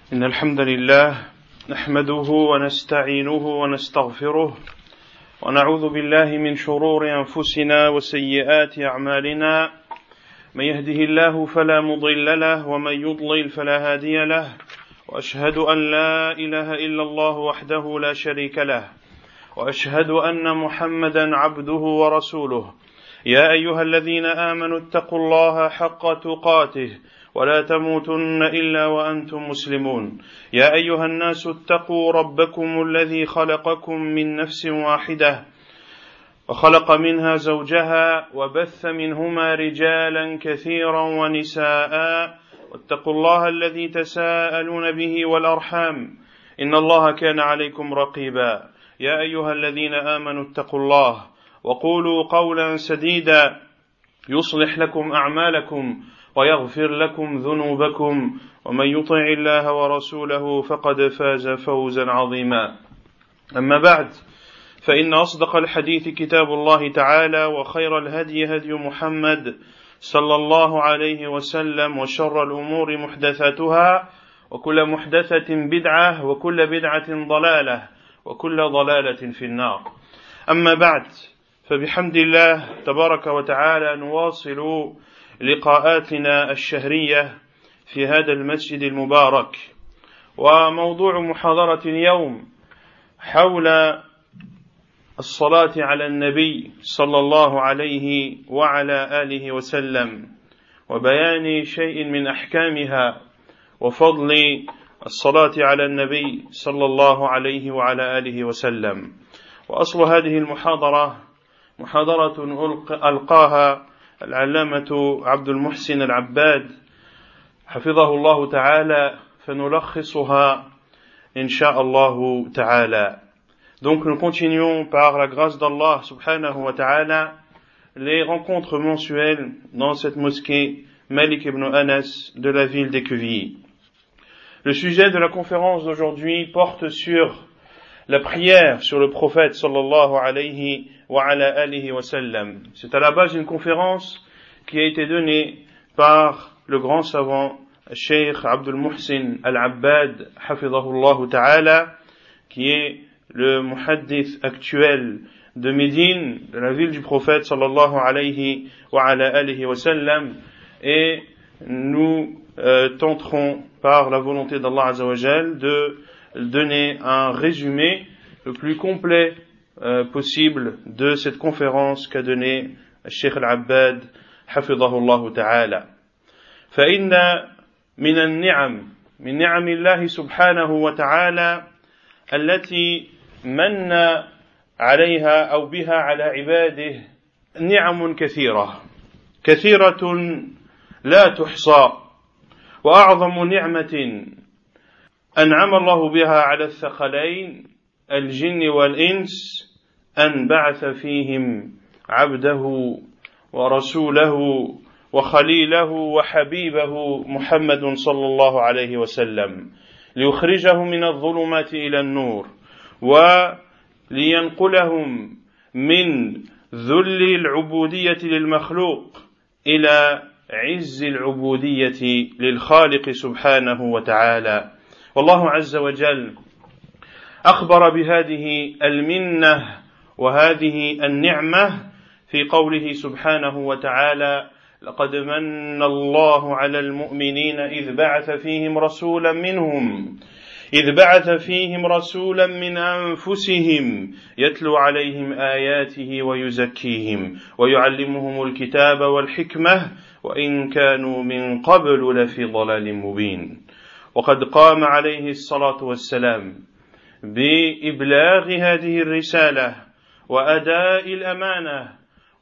إن الحمد لله نحمده ونستعينه ونستغفره ونعوذ بالله من شرور أنفسنا وسيئات أعمالنا من يهده الله فلا مضل له ومن يضلل فلا هادي له وأشهد أن لا إله إلا الله وحده لا شريك له وأشهد أن محمدا عبده ورسوله يا أيها الذين آمنوا اتقوا الله حق تقاته ولا تموتن إلا وأنتم مسلمون يا أيها الناس اتقوا ربكم الذي خلقكم من نفس واحدة وخلق منها زوجها وبث منهما رجالا كثيرا ونساء واتقوا الله الذي تساءلون به والأرحام إن الله كان عليكم رقيبا يا أيها الذين آمنوا اتقوا الله وقولوا قولا سديدا يصلح لكم أعمالكم ويغفر لكم ذنوبكم ومن يطع الله ورسوله فقد فاز فوزا عظيما أما بعد فإن أصدق الحديث كتاب الله تعالى وخير الهدي هدي محمد صلى الله عليه وسلم وشر الأمور محدثاتها وكل محدثة بدعة وكل بدعة ضلالة وكل ضلالة في النار أما بعد فبحمد الله تبارك وتعالى نواصل لقاءاتنا الشهرية في هذا المسجد المبارك وموضوع محاضرة اليوم حول الصلاة على النبي صلى الله عليه وعلى آله وسلم وبيان شيء من أحكامها وفضل الصلاة على النبي صلى الله عليه وعلى آله وسلم. وأصل هذه المحاضرة محاضرة ألقاها العلامة عبد المحسن العباد حفظه الله تعالى فنلخصها إن شاء الله تعالى. Donc nous continuons par la grâce d'Allah subhanahu wa ta'ala les rencontres mensuelles dans cette mosquée Malik ibn Anas de la ville d'Écuvilly. Le sujet de la conférence d'aujourd'hui porte sur la prière sur le prophète sallallahu alayhi wa ala alihi wa sallam. C'est à la base une conférence qui a été donnée par le grand savant Cheikh Abdul Muhsin Al-Abbad hafidhahullah ta'ala, qui est le muhaddith actuel de Médine, de la ville du prophète sallallahu alayhi wa ala alihi wa sallam, et nous tenterons par la volonté d'Allah azza wa jal de donner un résumé le plus complet possible de cette conférence qu'a donné Cheikh Al-Abbad hafidhahullah ta'ala. فإن من النعم من نعم الله سبحانه وتعالى التي من عليها أو بها على عباده نعم كثيرة لا تحصى. وأعظم نعمة أنعم الله بها على الثقلين الجن والإنس أن بعث فيهم عبده ورسوله وخليله وحبيبه محمد صلى الله عليه وسلم ليخرجهم من الظلمات إلى النور ولينقلهم من ذل العبودية للمخلوق إلى عز العبودية للخالق سبحانه وتعالى. والله عز وجل أخبر بهذه المنة وهذه النعمة في قوله سبحانه وتعالى لقد من الله على المؤمنين إذ بعث فيهم رسولا من أنفسهم يتلو عليهم آياته ويزكيهم ويعلمهم الكتاب والحكمة وإن كانوا من قبل لفي ضلال مبين. وقد قام عليه الصلاة والسلام بإبلاغ هذه الرسالة وأداء الأمانة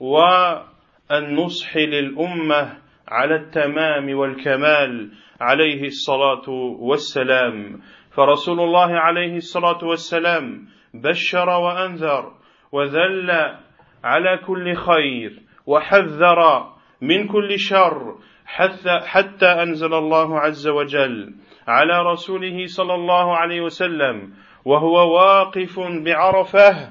والنصح للأمة على التمام والكمال عليه الصلاة والسلام. فرسول الله عليه الصلاة والسلام بشر وأنذر وذل على كل خير وحذر من كل شر حتى أنزل الله عز وجل على رسوله صلى الله عليه وسلم وهو واقف بعرفة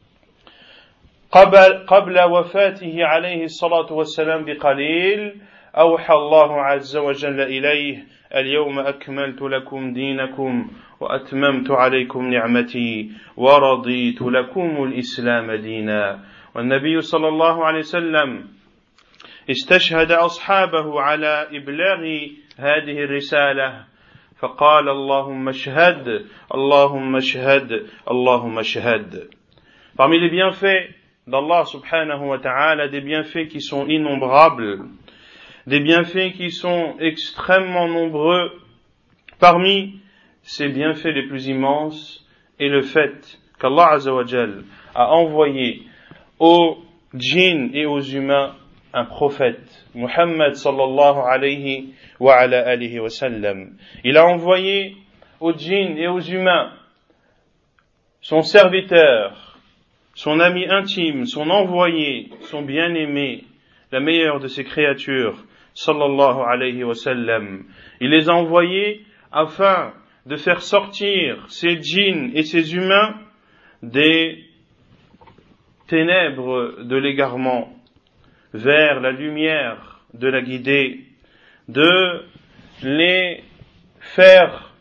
قبل وفاته عليه الصلاة والسلام بقليل أوحى الله عز وجل إليه اليوم أكملت لكم دينكم وأتممت عليكم نعمتي ورضيت لكم الإسلام دينا. والنبي صلى الله عليه وسلم استشهد أصحابه على إبلاغ هذه الرسالة فقال اللهم اشهد اللهم اشهد اللهم اشهد. Parmi les bienfaits d'Allah subhanahu wa ta'ala, des bienfaits qui sont innombrables, des bienfaits qui sont extrêmement nombreux, parmi ces bienfaits les plus immenses est le fait qu'Allah azza wa jal a envoyé aux djinns et aux humains un prophète, Muhammad sallallahu alayhi wa ala alihi wa sallam. Il a envoyé aux djinns et aux humains son serviteur, son ami intime, son envoyé, son bien-aimé, la meilleure de ses créatures, sallallahu alayhi wa sallam. Il les a envoyés afin de faire sortir ces djinns et ces humains des ténèbres de l'égarement vers la lumière de la guidée, de les faire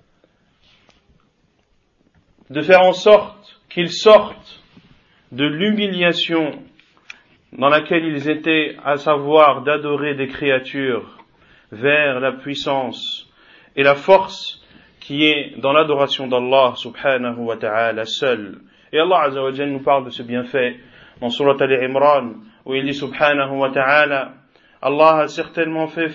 en sorte qu'ils sortent de l'humiliation dans laquelle ils étaient, à savoir d'adorer des créatures, vers la puissance et la force qui est dans l'adoration d'Allah subhanahu wa ta'ala seul. Et Allah azza wa jalla nous parle de ce bienfait dans Surat Al-Imran, où il dit subhanahu wa ta'ala, Allah a certainement fait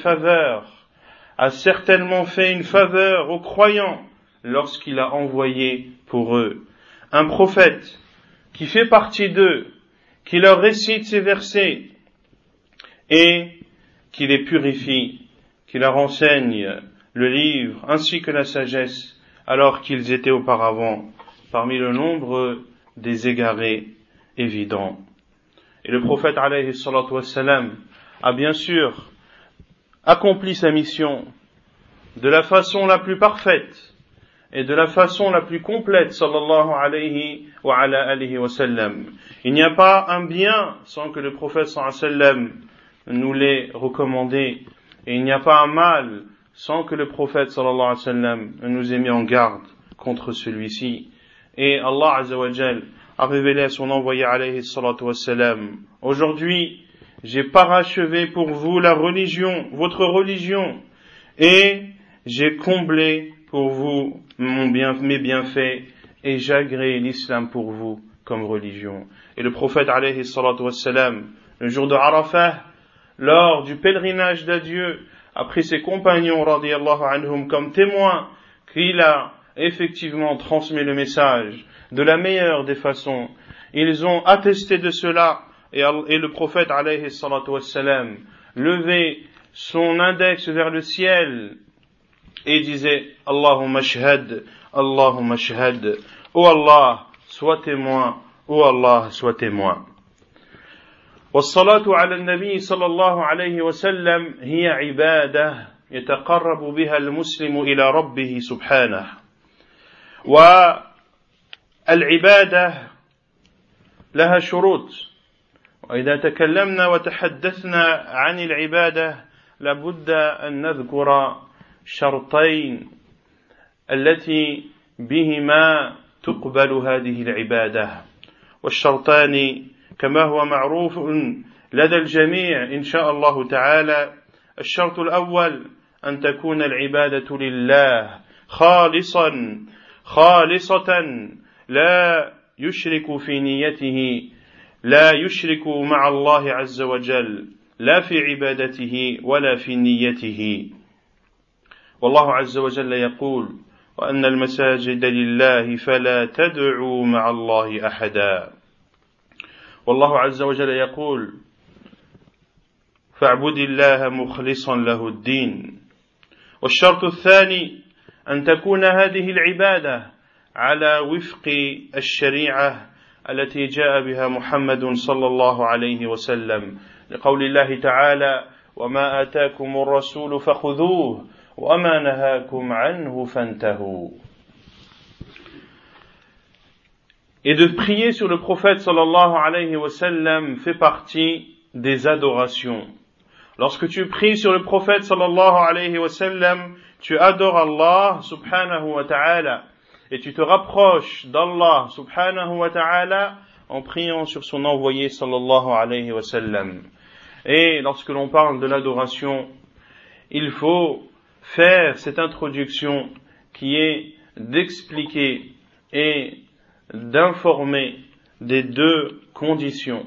une faveur aux croyants lorsqu'il a envoyé pour eux un prophète qui fait partie d'eux, qui leur récite ces versets et qui les purifie, qui leur enseigne le livre ainsi que la sagesse, alors qu'ils étaient auparavant parmi le nombre des égarés évidents. Et le prophète alayhi salatu wassalam a bien sûr accompli sa mission de la façon la plus parfaite et de la façon la plus complète, sallallahu alayhi wa ala alihi wa sallam. Il n'y a pas un bien sans que le prophète sallallahu alayhi wa sallam nous l'ait recommandé, et il n'y a pas un mal sans que le prophète sallallahu alayhi wa sallam nous ait mis en garde contre celui-ci. Et Allah azza wa jal a révélé à son envoyé alayhi salatu wassalam, aujourd'hui j'ai parachevé pour vous la religion, votre religion, et j'ai comblé pour vous mes bienfaits, et j'ai agréé l'islam pour vous comme religion. Et le prophète alayhi salatu wassalam, le jour de Arafah, lors du pèlerinage d'adieu, a pris ses compagnons radiyallahu anhum comme témoins qu'il a effectivement transmis le message de la meilleure des façons. Ils ont attesté de cela, et le prophète alayhi salatu wassalam levait son index vers le ciel et disait Allahumma shahad, Allahumma shahad, ô Allah, sois témoin, ô Allah, sois témoin. والصلاة على النبي صلى الله عليه وسلم هي عبادة يتقرب بها المسلم إلى ربه سبحانه. والعبادة لها شروط، وإذا تكلمنا وتحدثنا عن العبادة لابد أن نذكر شرطين التي بهما تقبل هذه العبادة، والشرطان كما هو معروف لدى الجميع إن شاء الله تعالى. الشرط الأول أن تكون العبادة لله خالصة لا يشرك في نيته، لا يشرك مع الله عز وجل لا في عبادته ولا في نيته. والله عز وجل يقول وأن المساجد لله فلا تدعوا مع الله أحدا. والله عز وجل يقول فاعبد الله مخلصا له الدين. والشرط الثاني أن تكون هذه العبادة على وفق الشريعة التي جاء بها محمد صلى الله عليه وسلم، لقول الله تعالى وما آتاكم الرسول فخذوه وما نهاكم عنه فانتهوا. Et de prier sur le prophète sallallahu alayhi wa sallam fait partie des adorations. Lorsque tu pries sur le prophète sallallahu alayhi wa sallam, tu adores Allah subhanahu wa ta'ala et tu te rapproches d'Allah subhanahu wa ta'ala en priant sur son envoyé sallallahu alayhi wa sallam. Et lorsque l'on parle de l'adoration, il faut faire cette introduction qui est d'expliquer et d'informer des deux conditions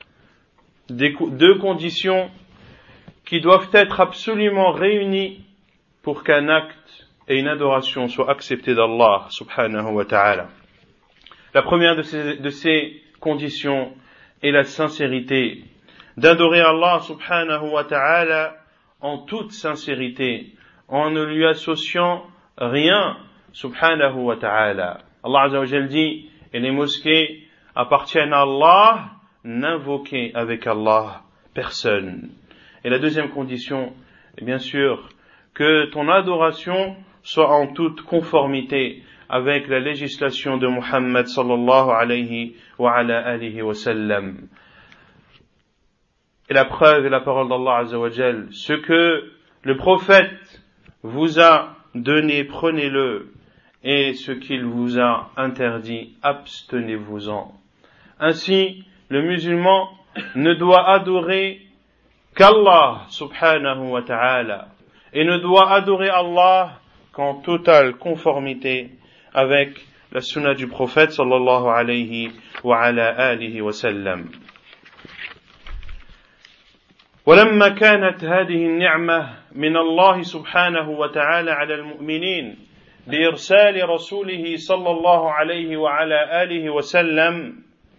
qui doivent être absolument réunies pour qu'un acte et une adoration soient acceptés d'Allah subhanahu wa ta'ala. La première de ces conditions est la sincérité, d'adorer Allah subhanahu wa ta'ala en toute sincérité, en ne lui associant rien subhanahu wa ta'ala. Allah azza wa jalla dit, et les mosquées appartiennent à Allah, n'invoquez avec Allah personne. Et la deuxième condition est bien sûr que ton adoration soit en toute conformité avec la législation de Muhammad sallallahu alayhi wa ala alihi wa sallam. Et la preuve est la parole d'Allah azza wa jal. Ce que le prophète vous a donné, prenez-le, et ce qu'il vous a interdit, abstenez-vous-en. Ainsi, le musulman ne doit adorer qu'Allah subhanahu wa ta'ala et ne doit adorer Allah qu'en totale conformité avec la sunna du prophète sallallahu alayhi wa ala alihi wa sallam. ولما كانت هذه النعمة من الله سبحانه وتعالى على المؤمنين بإرسال رسوله صلى الله عليه وعلى آله وسلم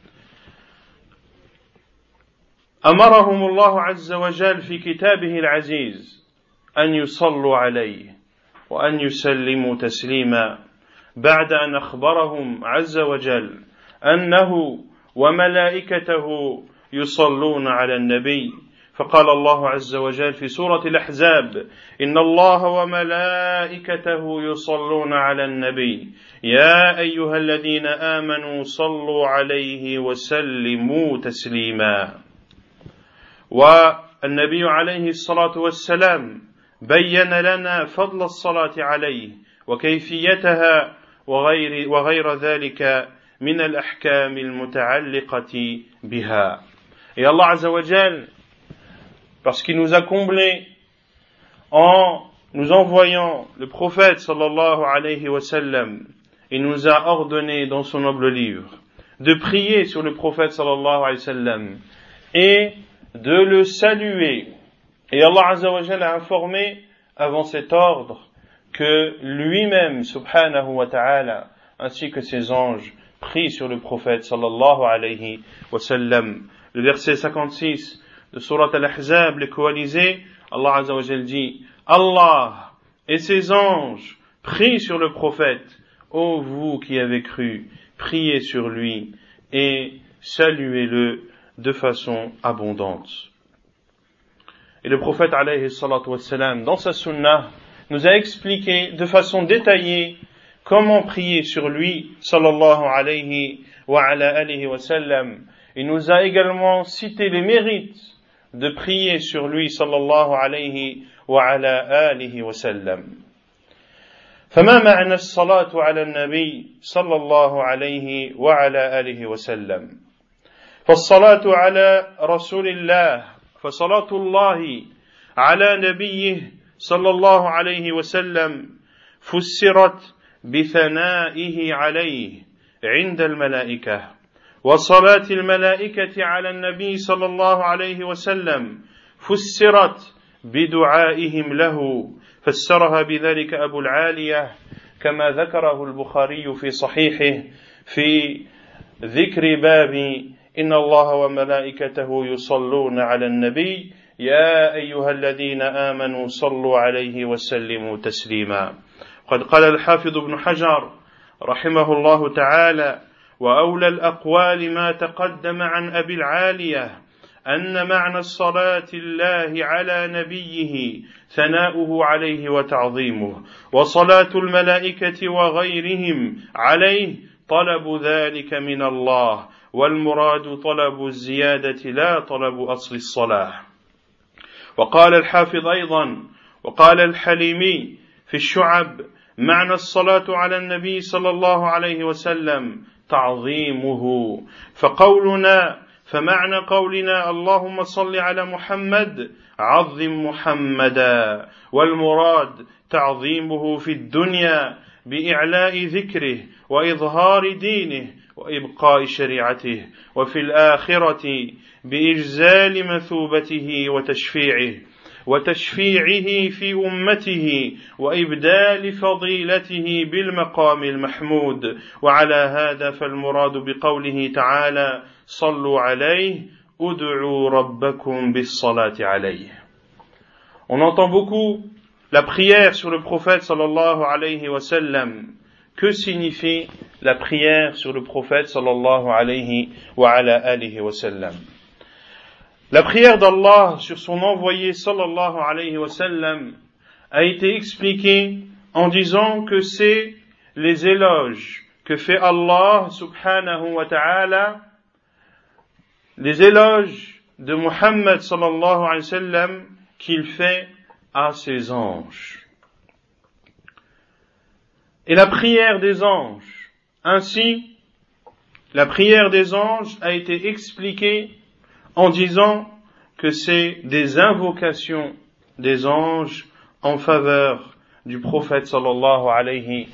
أمرهم الله عز وجل في كتابه العزيز أن يصلوا عليه وأن يسلموا تسليما بعد أن أخبرهم عز وجل أنه وملائكته يصلون على النبي فقال الله عز وجل في سورة الأحزاب إن الله وملائكته يصلون على النبي يا أيها الذين آمنوا صلوا عليه وسلموا تسليما. والنبي عليه الصلاة والسلام بين لنا فضل الصلاة عليه وكيفيتها وغير ذلك من الأحكام المتعلقة بها. Et Allah Azza wa Jal, parce qu'il nous a comblés en nous envoyant le prophète sallallahu alayhi wa sallam, il nous a ordonné dans son noble livre de prier sur le prophète sallallahu alayhi wa sallam et de le saluer. Et Allah Azza wa Jalla a informé avant cet ordre que lui-même subhanahu wa ta'ala ainsi que ses anges prient sur le prophète sallallahu alayhi wa sallam. Le verset 56 de Surat Al-Ahzab, les coalisés, Allah Azza wa Jalla dit Allah et ses anges prient sur le prophète. Ô vous qui avez cru, priez sur lui et saluez-le de façon abondante. Et le prophète alayhi salatu wassalam, dans sa sunnah, nous a expliqué de façon détaillée comment prier sur lui, sallallahu alayhi wa ala alihi wa sallam. Il nous a également cité les mérites de prier sur lui, sallallahu alayhi wa ala alihi wa sallam. فما معنى الصلاة على النبي صلى الله عليه وعلى آله وسلم؟ فالصلاة على رسول الله فصلاة الله على نبيه صلى الله عليه وسلم فسرت بثنائه عليه عند الملائكة وصلاة الملائكة على النبي صلى الله عليه وسلم فسرت بدعائهم له فسرها بذلك أبو العالية كما ذكره البخاري في صحيحه في ذكر باب إن الله وملائكته يصلون على النبي يا أيها الذين آمنوا صلوا عليه وسلموا تسليما. قد قال الحافظ ابن حجر رحمه الله تعالى وأولى الأقوال ما تقدم عن أبي العالية أن معنى الصلاة الله على نبيه ثناؤه عليه وتعظيمه وصلاة الملائكة وغيرهم عليه طلب ذلك من الله والمراد طلب الزيادة لا طلب أصل الصلاة. وقال الحافظ أيضا وقال الحليمي في الشعب معنى الصلاة على النبي صلى الله عليه وسلم تعظيمه فمعنى قولنا اللهم صل على محمد عظم محمدا والمراد تعظيمه في الدنيا بإعلاء ذكره وإظهار دينه وإبقاء شريعته وفي الآخرة بإجزال مثوبته وتشفيعه في أمته وإبدال فضيلته بالمقام المحمود وعلى هذا فالمراد بقوله تعالى صلوا عليه ادعوا ربكم بالصلاة عليه. On entend beaucoup la prière sur le prophète sallallahu alayhi wa sallam. Que signifie la prière sur le prophète sallallahu alayhi wa sallam? La prière d'Allah sur son envoyé sallallahu alayhi wa sallam a été expliquée en disant que c'est les éloges que fait Allah subhanahu wa ta'ala, les éloges de Muhammad sallallahu alayhi wa sallam qu'il fait à ses anges. Et la prière des anges, ainsi, la prière des anges a été expliquée en disant que c'est des invocations des anges en faveur du prophète sallallahu alayhi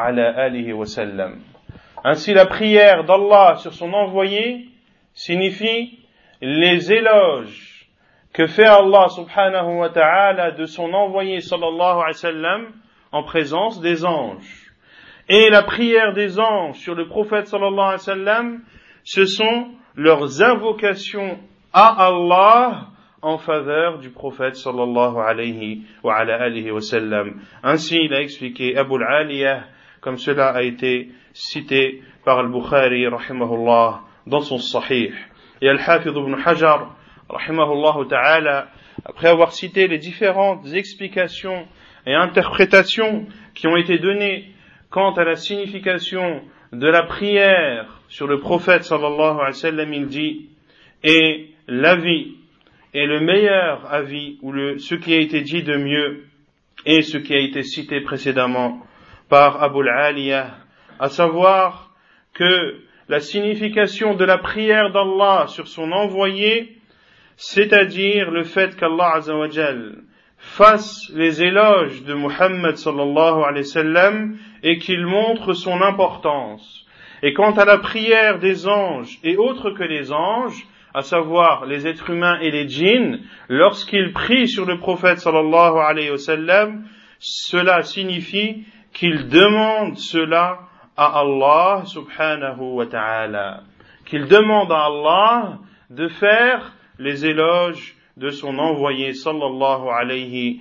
wa sallam. Ainsi, la prière d'Allah sur son envoyé signifie les éloges que fait Allah subhanahu wa ta'ala de son envoyé sallallahu alayhi wa sallam en présence des anges. Et la prière des anges sur le prophète sallallahu alayhi wa sallam, ce sont leurs invocations à Allah en faveur du prophète sallallahu alayhi wa sallam. Ainsi, il a expliqué Abu al-Aliyah, comme cela a été cité par al-Bukhari rahimahullah dans son Sahih. Et al-Hafidh ibn Hajar rahimahullah ta'ala, après avoir cité les différentes explications et interprétations qui ont été données quant à la signification de la prière sur le prophète sallallahu alayhi wa sallam, il dit, et l'avis est le meilleur avis, ou ce qui a été dit de mieux, et ce qui a été cité précédemment par Abu al-Aliyah, à savoir que la signification de la prière d'Allah sur son envoyé, c'est-à-dire le fait qu'Allah azza wa jal fasse les éloges de Muhammad sallallahu alayhi wa sallam et qu'il montre son importance. Et quant à la prière des anges et autres que les anges, à savoir les êtres humains et les djinns, lorsqu'ils prient sur le prophète sallallahu alayhi wa sallam, cela signifie qu'ils demandent cela à Allah subhanahu wa ta'ala. Qu'ils demandent à Allah de faire les éloges de son envoyé sallallahu alayhi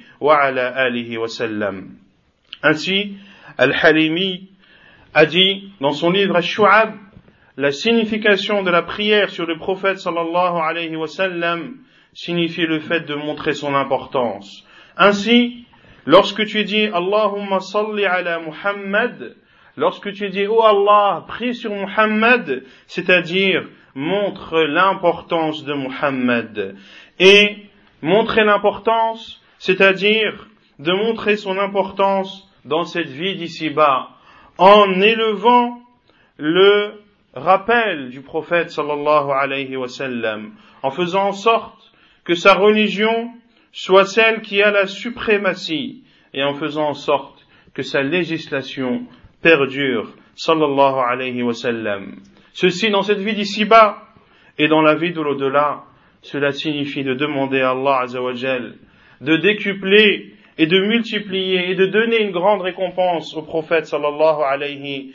wa sallam. Ainsi, Al-Halimi a dit dans son livre Al-Shu'ab, la signification de la prière sur le prophète sallallahu alayhi wa sallam signifie le fait de montrer son importance. Ainsi, lorsque tu dis Allahumma salli ala Muhammad, lorsque tu dis oh Allah, prie sur Muhammad, c'est-à-dire montre l'importance de Muhammad. Et montrer l'importance, c'est-à-dire de montrer son importance dans cette vie d'ici-bas, en élevant le rappel du prophète sallallahu alayhi wa sallam, en faisant en sorte que sa religion soit celle qui a la suprématie, et en faisant en sorte que sa législation perdure, sallallahu alayhi wa sallam. Ceci dans cette vie d'ici-bas, et dans la vie de l'au-delà, cela signifie de demander à Allah azza wa jal de décupler et de multiplier et de donner une grande récompense au prophète sallallahu alayhi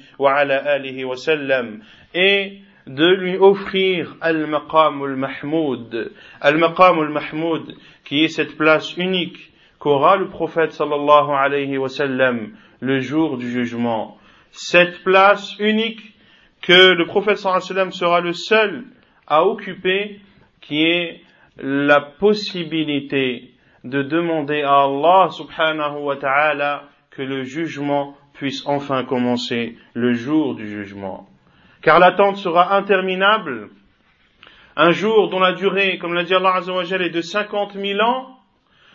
wa sallam et de lui offrir al-maqam al-mahmoud. Al-maqam al-mahmoud qui est cette place unique qu'aura le prophète sallallahu alayhi wa sallam le jour du jugement. Cette place unique que le prophète sallallahu alayhi wa sallam sera le seul à occuper, qui est la possibilité de demander à Allah subhanahu wa ta'ala que le jugement puisse enfin commencer le jour du jugement. Car l'attente sera interminable. Un jour dont la durée, comme l'a dit Allah azza wa jalla, est de 50 000 ans,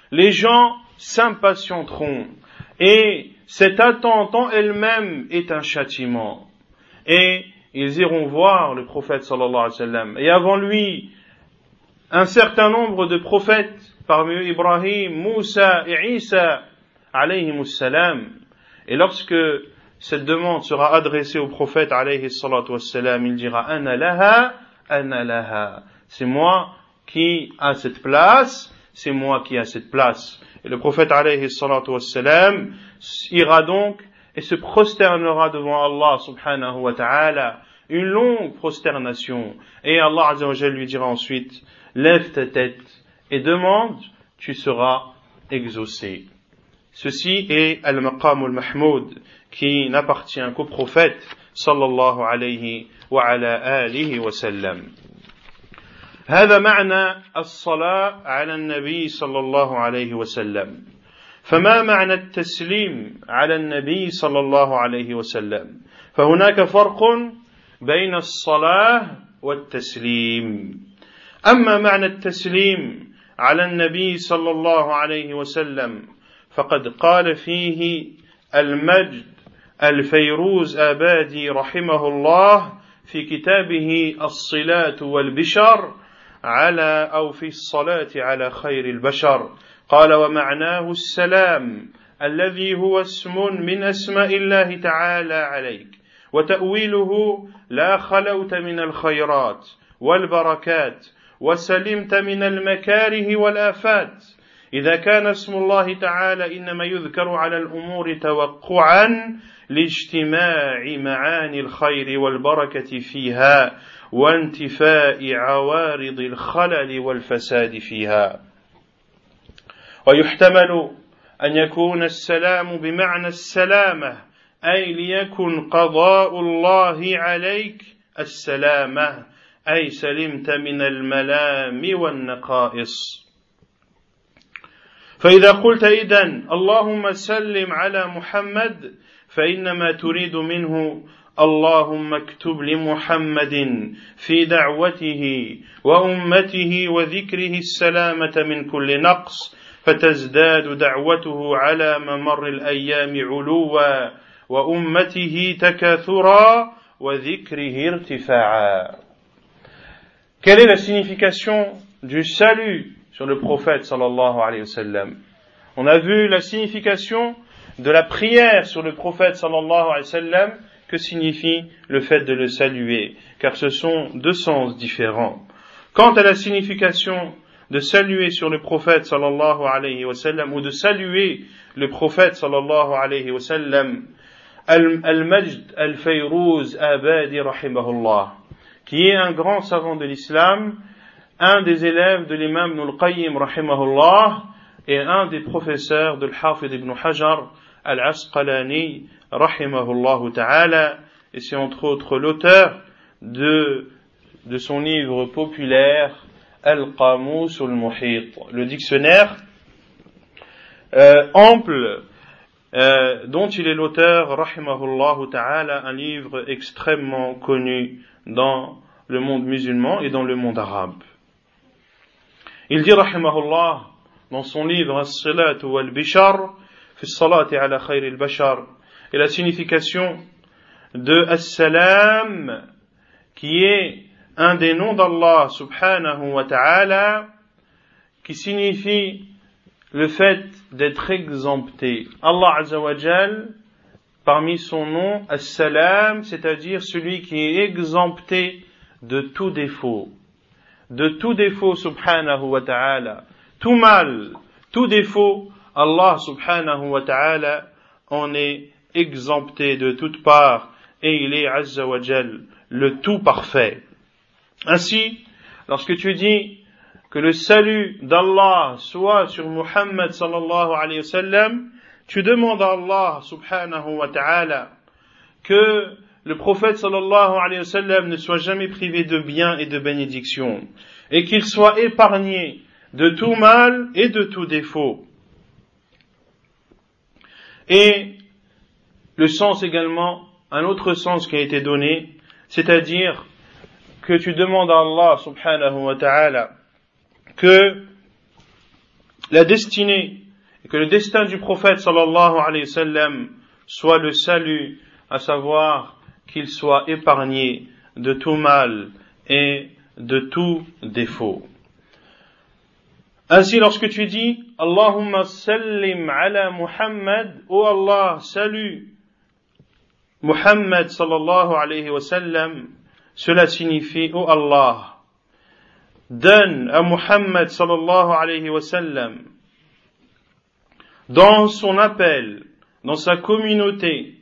les gens s'impatienteront, et cette attente en elle-même est un châtiment. Et ils iront voir le prophète sallallahu alayhi wa sallam. Et avant lui, un certain nombre de prophètes, parmi eux Ibrahim, Moussa et Isa, alayhimus salam. Et lorsque cette demande sera adressée au prophète, alayhi salatu wassalam, il dira, ana laha. C'est moi qui a cette place, c'est moi qui a cette place. Et le prophète, alayhi salatu wassalam, ira donc et se prosternera devant Allah subhanahu wa ta'ala, une longue prosternation. Et Allah azza wa jalla lui dira ensuite, lève ta tête et demande, tu seras exaucé. Ceci est al-maqam al-mahmoud, qui n'appartient qu'au prophète sallallahu alayhi wa ala alihi wa sallam. هذا معنى الصلاة على النبي صلى الله عليه وسلم. فما معنى التسليم على النبي صلى الله عليه وسلم؟ فهناك فرق بين الصلاة والتسليم. أما معنى التسليم على النبي صلى الله عليه وسلم فقد قال فيه المجد الفيروز آبادي رحمه الله في كتابه الصلاة والبشر على أو في الصلاة على خير البشر. قال ومعناه السلام الذي هو اسم من أسماء الله تعالى عليك، وتأويله لا خلوت من الخيرات والبركات وسلمت من المكاره والآفات. إذا كان اسم الله تعالى إنما يذكر على الأمور توقعا لاجتماع معاني الخير والبركة فيها وانتفاء عوارض الخلل والفساد فيها. ويحتمل أن يكون السلام بمعنى السلامة، أي ليكن قضاء الله عليك السلامة، أي سلمت من الملام والنقائص. فإذا قلت إذن اللهم سلم على محمد فإنما تريد منه اللهم اكتب لمحمد في دعوته وأمته وذكره السلامة من كل نقص، فتزداد دعوته على ممر الأيام علوا وأمته تكاثرا وذكره ارتفاعا. Quelle est la signification du salut sur le prophète sallallahu alayhi wa sallam? On a vu la signification de la prière sur le prophète sallallahu alayhi wa sallam, que signifie le fait de le saluer, car ce sont deux sens différents. Quant à la signification de saluer sur le prophète sallallahu alayhi wa sallam, ou de saluer le prophète sallallahu alayhi wa sallam, Al-Majd Al-Fayrouz Abadi rahimahullah, qui est un grand savant de l'islam, un des élèves de l'imam Ibn al-Qayyim rahimahullah, et un des professeurs de l'Hafid ibn Hajar al-Asqalani rahimahullah ta'ala, et c'est entre autres l'auteur de son livre populaire Al-Qamus al-Muhit, le dictionnaire ample dont il est l'auteur rahimahullah ta'ala, un livre extrêmement connu dans le monde musulman et dans le monde arabe. Il dit rahimahullah dans son livre As-Salat wal-Bishar fi as-salati ala khayr al-bashar, et la signification de As-Salam, qui est un des noms d'Allah subhanahu wa ta'ala, qui signifie le fait d'être exempté. Allah azza wa jal, parmi son nom, As-Salam, c'est-à-dire celui qui est exempté de tout défaut. De tout défaut subhanahu wa ta'ala. Tout mal, tout défaut, Allah subhanahu wa ta'ala en est exempté de toutes parts, et il est azza wa jal, le tout parfait. Ainsi, lorsque tu dis que le salut d'Allah soit sur Muhammad sallallahu alayhi wa sallam, tu demandes à Allah subhanahu wa ta'ala que le prophète sallallahu alayhi wa sallam ne soit jamais privé de bien et de bénédiction, et qu'il soit épargné de tout mal et de tout défaut. Et le sens également, un autre sens qui a été donné, c'est-à-dire que tu demandes à Allah subhanahu wa ta'ala que la destinée et que le destin du prophète sallallahu alayhi wa sallam soit le salut, à savoir qu'il soit épargné de tout mal et de tout défaut. Ainsi, lorsque tu dis Allahumma sallim ala Muhammad, ô Allah, salue Muhammad sallallahu alayhi wa sallam, cela signifie, ô Allah, donne à Muhammad sallallahu alayhi wa sallam, dans son appel, dans sa communauté,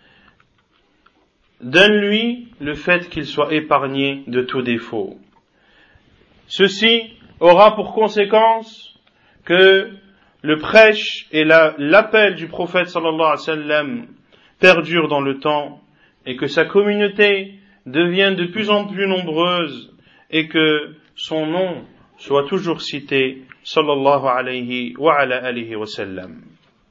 donne-lui le fait qu'il soit épargné de tout défaut. Ceci aura pour conséquence que le prêche et l'appel du prophète sallallahu alayhi wa sallam perdure dans le temps et que sa communauté devienne de plus en plus nombreuse et que son nom soit toujours cité sallallahu alayhi wa ala alihi wa sallam.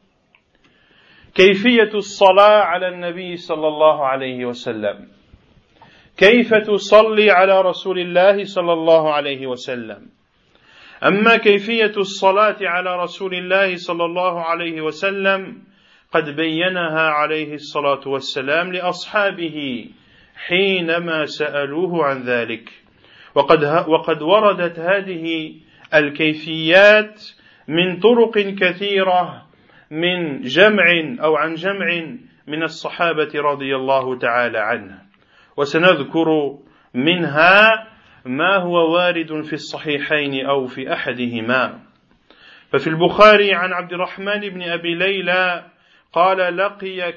كيفية الصلاة على النبي صلى الله عليه وسلم. كيف تصلي على رسول الله صلى الله عليه وسلم. أما كيفية الصلاة على رسول الله صلى الله عليه وسلم قد بينها عليه الصلاة والسلام لأصحابه حينما سألوه عن ذلك وقد وردت هذه الكيفيات من طرق كثيرة من جمع أو عن جمع من الصحابة رضي الله تعالى عنه وسنذكر منها ما هو وارد في الصحيحين أو في أحدهما. ففي البخاري عن عبد الرحمن بن أبي ليلى قال لقيني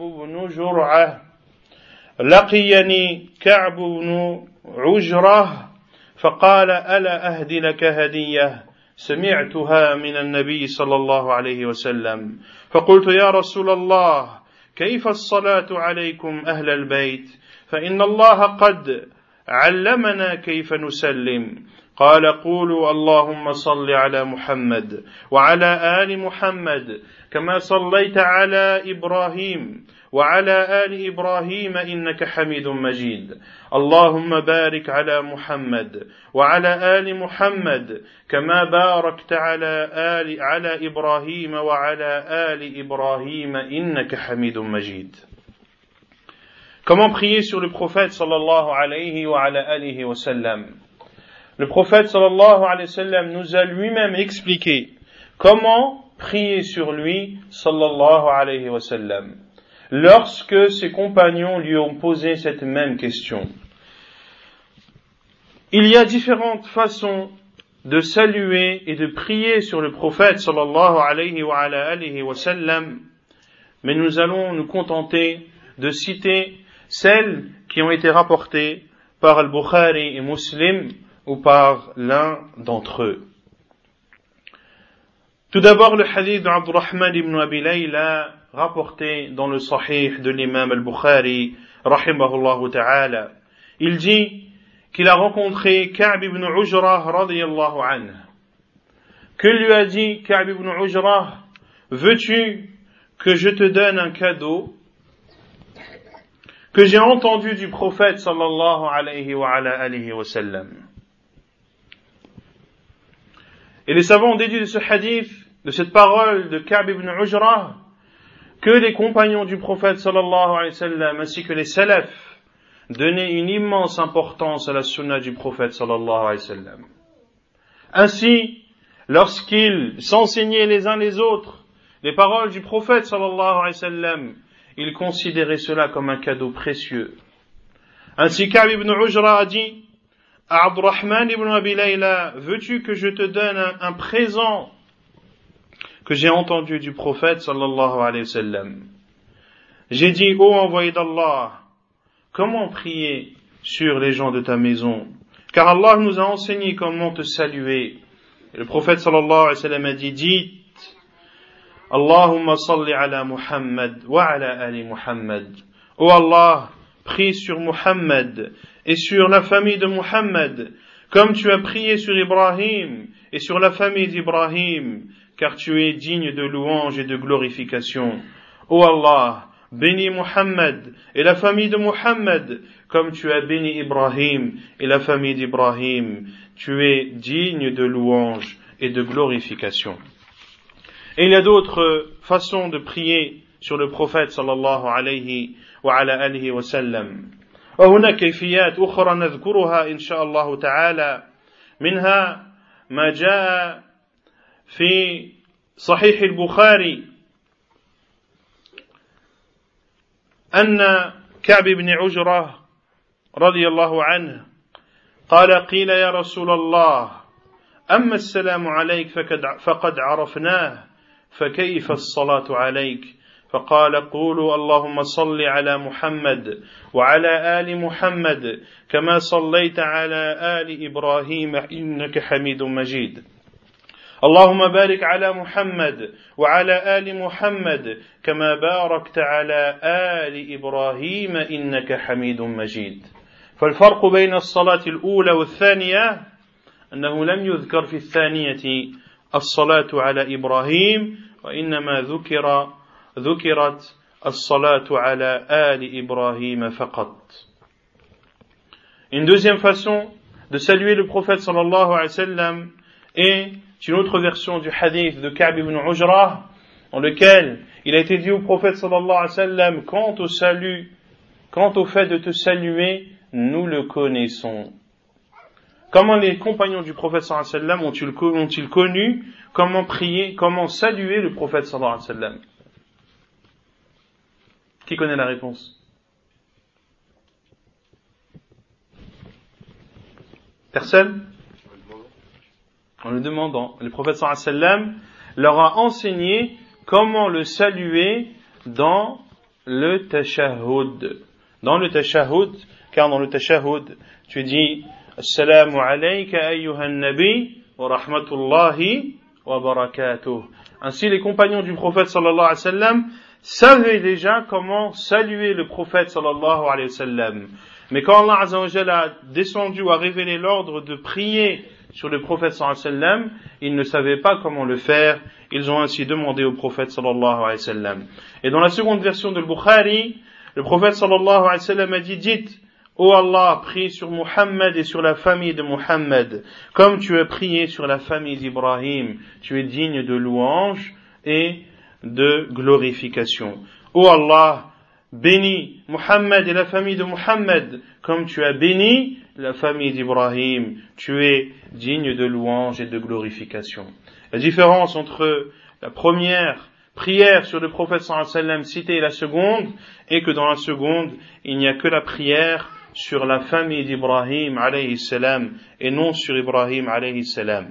كعب بن عجرة فقال ألا أهدي لك هدية سمعتها من النبي صلى الله عليه وسلم فقلت يا رسول الله كيف الصلاة عليكم أهل البيت فإن الله قد علمنا كيف نسلم قال قولوا اللهم صل على محمد وعلى آل محمد كما صليت على إبراهيم وعلى آل إبراهيم إنك حميد مجيد اللهم بارك على محمد وعلى آل محمد كما باركت على إبراهيم وعلى آل إبراهيم إنك حميد مجيد. Comment prier sur le prophète sallallahu alayhi wa alihi wa sallam? Le prophète sallallahu alayhi wa sallam nous a lui-même expliqué comment prier sur lui sallallahu alayhi wa sallam lorsque ses compagnons lui ont posé cette même question. Il y a différentes façons de saluer et de prier sur le prophète sallallahu alayhi wa alihi wa sallam, mais nous allons nous contenter de citer celles qui ont été rapportées par Al-Bukhari et Muslim ou par l'un d'entre eux. Tout d'abord le hadith d'Abdurrahman ibn Abi Layla rapporté dans le Sahih de l'imam Al-Bukhari rahimahullah ta'ala. Il dit qu'il a rencontré Ka'b ibn Ujrah radiyallahu anhu. Que lui a dit Ka'b ibn Ujrah? Veux-tu que je te donne un cadeau que j'ai entendu du prophète sallallahu alayhi wa alihi wa sallam? Et les savants ont déduit de ce hadith, de cette parole de Ka'b ibn Ujrah, que les compagnons du prophète sallallahu alayhi wa sallam ainsi que les salafs donnaient une immense importance à la sunna du prophète sallallahu alayhi wa sallam. Ainsi, lorsqu'ils s'enseignaient les uns les autres les paroles du prophète sallallahu alayhi wa sallam, ils considéraient cela comme un cadeau précieux. Ainsi Ka'b ibn Ujrah a dit à Abdurrahman ibn Abi Layla, veux-tu que je te donne un présent que j'ai entendu du prophète sallallahu alayhi wa sallam? J'ai dit, ô envoyé d'Allah, comment prier sur les gens de ta maison? Car Allah nous a enseigné comment te saluer. Et le prophète sallallahu alayhi wa sallam a dit, dites, Allahumma salli ala Muhammad wa ala ali Muhammad. Ô Allah, prie sur Muhammad et sur la famille de Muhammad, comme tu as prié sur Ibrahim et sur la famille d'Ibrahim, car tu es digne de louange et de glorification. Ô Allah, bénis Muhammad et la famille de Muhammad, comme tu as béni Ibrahim et la famille d'Ibrahim. Tu es digne de louange et de glorification. Et il y a d'autres façons de prier sur le prophète sallallahu alayhi wa ala alihi wa sallam. وهناك كيفيات أخرى نذكرها إن شاء الله تعالى منها ما جاء في صحيح البخاري أن كعب بن عجرة رضي الله عنه قال قيل يا رسول الله أما السلام عليك فقد عرفناه فكيف الصلاة عليك فقال قولوا اللهم صل على محمد وعلى آل محمد كما صليت على آل إبراهيم إنك حميد مجيد اللهم بارك على محمد وعلى آل محمد كما باركت على آل إبراهيم إنك حميد مجيد. فالفرق بين الصلاة الأولى والثانية أنه لم يذكر في الثانية الصلاة على إبراهيم وإنما ذكرت الصلاة على آل إبراهيم فقط. Une deuxième façon de saluer le prophète sallallahu alayhi wa sallam est une autre version du hadith de Ka'b ibn Ujrah, dans lequel il a été dit au prophète sallallahu alayhi wa sallam, quant au salut, quant au fait de te saluer, nous le connaissons. Comment les compagnons du prophète sallallahu alayhi wa sallam ont-ils connu comment prier, comment saluer le prophète sallallahu alayhi wa sallam? Qui connaît la réponse? Personne? En le demandant. Le prophète sallallahu alayhi wa sallam leur a enseigné comment le saluer dans le tashahhud. Dans le tashahhud, car dans le tashahhud, tu dis Assalamu alayka ayyuhan nabi wa rahmatullahi wa barakatuh. Ainsi, les compagnons du prophète sallallahu alayhi wa sallam savaient déjà comment saluer le prophète sallallahu alayhi wa sallam. Mais quand Allah azza wa jalla a descendu ou a révélé l'ordre de prier sur le prophète sallallahu alayhi wa sallam, ils ne savaient pas comment le faire. Ils ont ainsi demandé au prophète sallallahu alayhi wa sallam. Et dans la seconde version de Bukhari, le prophète sallallahu alayhi wa sallam a dit, dites, ô Allah, prie sur Muhammad et sur la famille de Muhammad, comme tu as prié sur la famille d'Ibrahim, tu es digne de louange et de glorification. Ô Allah, bénis Muhammad et la famille de Muhammad, comme tu as béni la famille d'Ibrahim, tu es digne de louange et de glorification. La différence entre la première prière sur le prophète sallallahu alayhi wa sallam citée et la seconde est que dans la seconde, il n'y a que la prière sur la famille d'Ibrahim alayhi salam et non sur Ibrahim alayhi salam.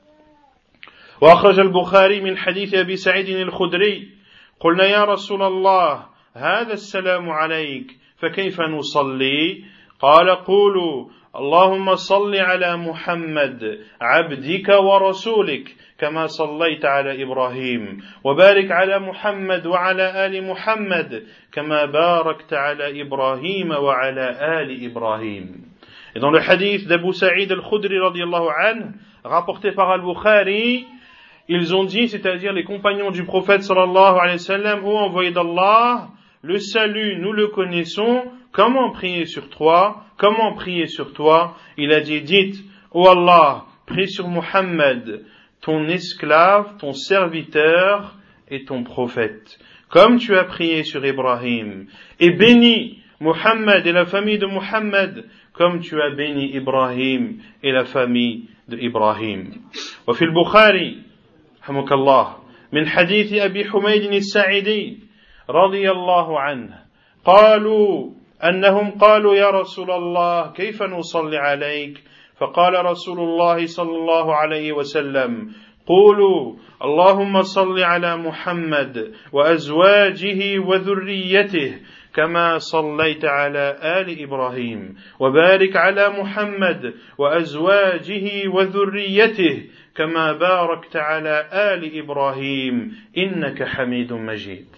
وأخرج البخاري من حديث أبي سعيد الخدري قلنا يا رسول الله هذا السلام عليك فكيف نصلي قال قولوا اللهم صل على محمد عبدك ورسولك كما صليت على إبراهيم وبارك على محمد وعلى آل محمد كما باركت على إبراهيم وعلى آل إبراهيم. Et dans le hadith d'Abu Sa'id al-Khudri radiyallahu anhu, rapporté par Al-Bukhari, ils ont dit, c'est-à-dire les compagnons du prophète sallallahu alayhi wa sallam, ô envoyé d'Allah, le salut, nous le connaissons, comment prier sur toi? Comment prier sur toi? Il a dit, dites, ô Allah, prie sur Muhammad, ton esclave, ton serviteur et ton prophète, comme tu as prié sur Ibrahim, et bénis Muhammad et la famille de Muhammad, comme tu as béni Ibrahim et la famille de Ibrahim. وفي البخاري رحمك الله من حديث أبي حميد الساعدي رضي الله عنه قالوا أنهم قالوا يا رسول الله كيف نصلي عليك فقال رسول الله صلى الله عليه وسلم قولوا اللهم صل على محمد وأزواجه وذريته كما صليت على آل إبراهيم وبارك على محمد وأزواجه وذريته كما باركت على آل إبراهيم إنك حميد مجيد.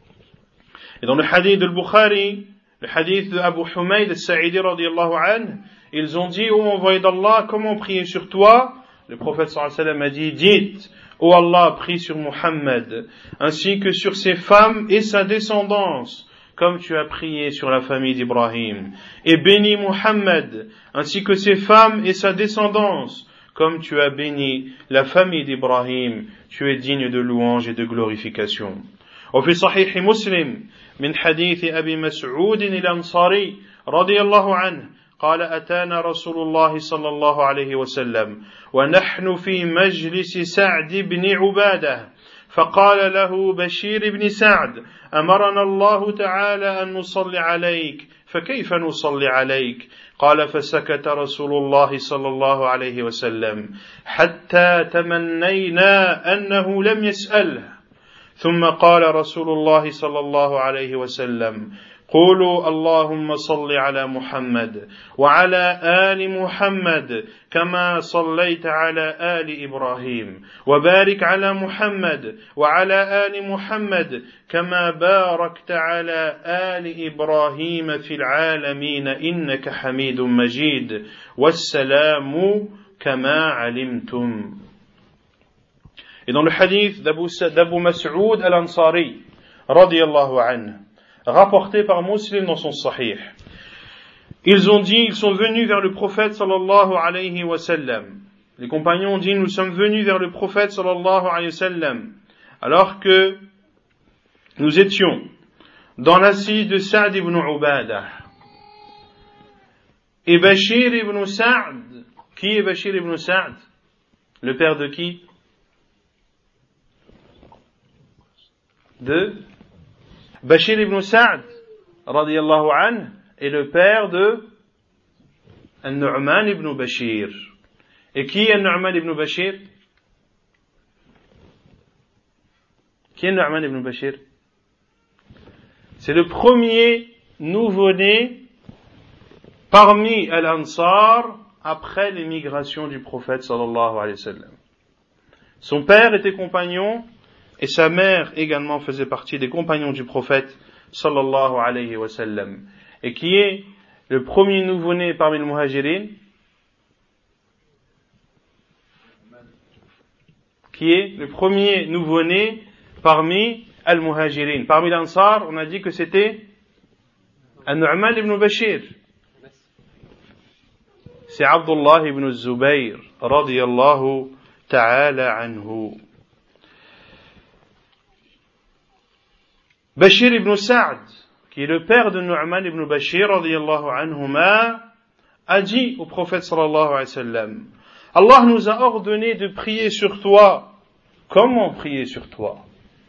Et dans le hadith de Bukhari, le hadith de Abu Humayd al-Sa'idi radiyallahu anhu, ils ont dit, ô envoyé d'Allah, comment prier sur toi? Le prophète sallallahu alayhi wa sallam a dit, dites, ô Allah, prie sur Muhammad, ainsi que sur ses femmes et sa descendance, comme tu as prié sur la famille d'Ibrahim. Et bénis Muhammad, ainsi que ses femmes et sa descendance, comme tu as béni la famille d'Ibrahim, tu es digne de louange et de glorification. وفي صحيح مسلم من حديث أبي مسعود الأنصاري رضي الله عنه قال أتانا رسول الله صلى الله عليه وسلم ونحن في مجلس سعد بن عبادة فقال له بشير بن سعد أمرنا الله تعالى أن نصلي عليك فكيف نصلي عليك قال فسكت رسول الله صلى الله عليه وسلم حتى تمنينا أنه لم يسأله ثم قال رسول الله صلى الله عليه وسلم قولوا اللهم صل على محمد وعلى آل محمد كما صليت على آل إبراهيم وبارك على محمد وعلى آل محمد كما باركت على آل إبراهيم في العالمين إنك حميد مجيد والسلام كما علمتم. Et dans le hadith d'Abu Mas'ud al-Ansari radiyallahu anhu, rapporté par Muslim dans son Sahih, ils sont venus vers le prophète sallallahu alayhi wa sallam. Les compagnons ont dit, nous sommes venus vers le prophète sallallahu alayhi wa sallam, alors que nous étions dans l'assise de Sa'd ibn Ubadah. Et Bashir ibn Sa'd, qui est Bashir ibn Sa'd? Le père de qui? De Bashir ibn Sa'd radiyallahu anhu est le père de An-Nu'man ibn Bashir. Et qui est An-Nu'man ibn Bashir? Qui est An-Nu'man ibn Bashir? C'est le premier nouveau-né parmi Al-Ansar après l'émigration du prophète sallallahu alayhi wa sallam. Son père était compagnon et sa mère également faisait partie des compagnons du prophète sallallahu alayhi wa sallam. Et qui est le premier nouveau-né parmi les muhajirin? Qui est le premier nouveau-né parmi al-muhajirin? Parmi l'Ansar, on a dit que c'était An-Nu'man ibn Bashir. C'est Abdullah ibn Zubayr radiyallahu ta'ala anhu. Bashir ibn Sa'd, qui est le père de Nu'man ibn Bashir radiyallahu anhuma, a dit au prophète sallallahu alayhi wa sallam, Allah nous a ordonné de prier sur toi. Comment prier sur toi?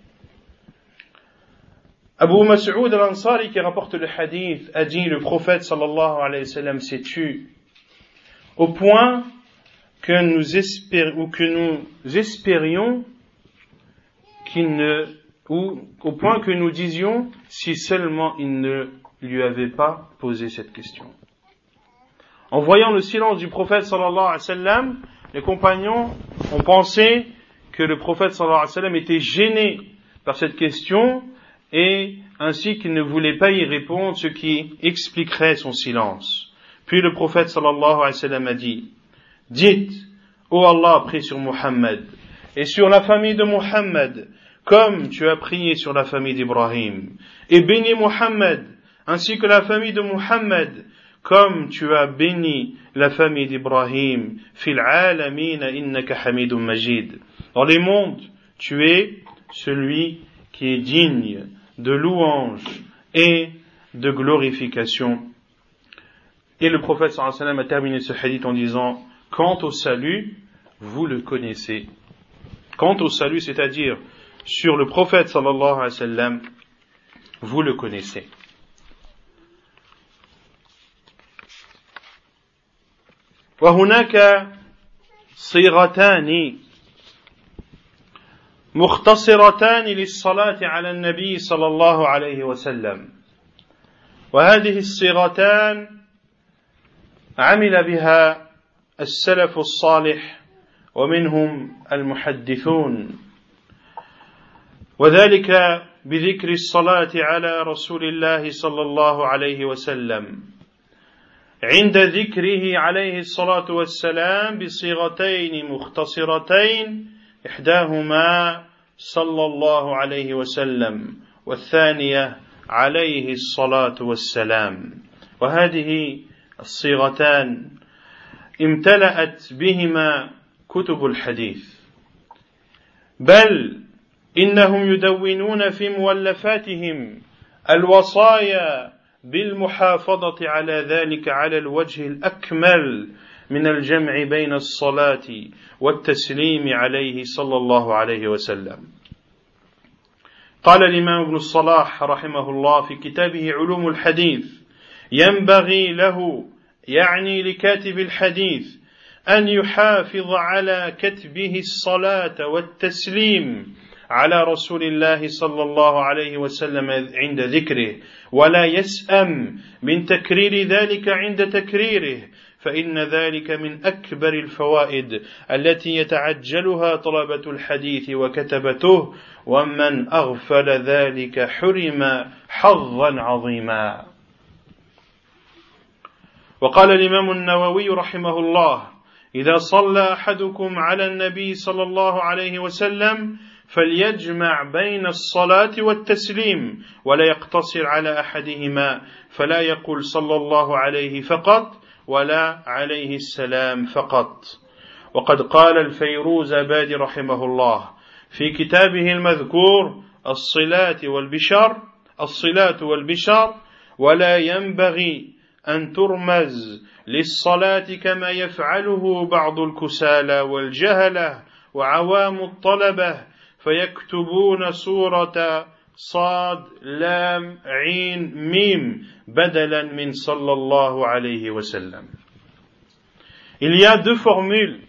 Abu Mas'ud al-Ansari, qui rapporte le hadith, a dit, le prophète sallallahu alayhi wa sallam s'est tu, au point que nous espérions qu'il ne, ou au point que nous disions si seulement il ne lui avait pas posé cette question. En voyant le silence du prophète sallallahu alayhi wa sallam, les compagnons ont pensé que le prophète sallallahu alayhi wa sallam était gêné par cette question et ainsi qu'il ne voulait pas y répondre, ce qui expliquerait son silence. Puis le prophète sallallahu alayhi wa sallam a dit, dites, ô Allah, prie sur Muhammad et sur la famille de Muhammad comme tu as prié sur la famille d'Ibrahim, et bénis Muhammad ainsi que la famille de Muhammad comme tu as béni la famille d'Ibrahim. Fil alamina innaka hamidun majid. Dans les mondes, tu es celui qui est digne de louange et de glorification. Et le prophète sallallahu alayhi wa sallam a terminé ce hadith en disant, quant au salut, vous le connaissez. Quant au salut, c'est-à-dire sur le prophète sallallahu alayhi wa sallam, vous le connaissez. وهناك صيغتان مختصرتان للصلاة على النبي صلى الله عليه وسلم، وهذه الصيغتان عمل بها السلف الصالح ومنهم المحدثون، وذلك بذكر الصلاة على رسول الله صلى الله عليه وسلم عند ذكره عليه الصلاة والسلام بصيغتين مختصرتين، إحداهما صلى الله عليه وسلم والثانية عليه الصلاة والسلام. وهذه الصيغتان امتلأت بهما كتب الحديث، بل إنهم يدونون في مؤلفاتهم الوصايا بالمحافظة على ذلك على الوجه الأكمل من الجمع بين الصلاة والتسليم عليه صلى الله عليه وسلم. قال الإمام ابن الصلاح رحمه الله في كتابه علوم الحديث: ينبغي له، يعني لكاتب الحديث، أن يحافظ على كتبه الصلاة والتسليم على رسول الله صلى الله عليه وسلم عند ذكره، ولا يسأم من تكرير ذلك عند تكريره، فإن ذلك من أكبر الفوائد التي يتعجلها طلبة الحديث وكتبته، ومن أغفل ذلك حرم حظا عظيما. وقال الإمام النووي رحمه الله: إذا صلى أحدكم على النبي صلى الله عليه وسلم فليجمع بين الصلاة والتسليم، ولا يقتصر على أحدهما، فلا يقول صلى الله عليه فقط ولا عليه السلام فقط. وقد قال الفيروز بادي رحمه الله في كتابه المذكور الصلاة والبشر: ولا ينبغي أن ترمز للصلاة كما يفعله بعض الكسالى والجهلة وعوام الطلبة، فيكتبون سورة صاد لام عين ميم بدلا من صلى الله عليه وسلم. Il y a deux formules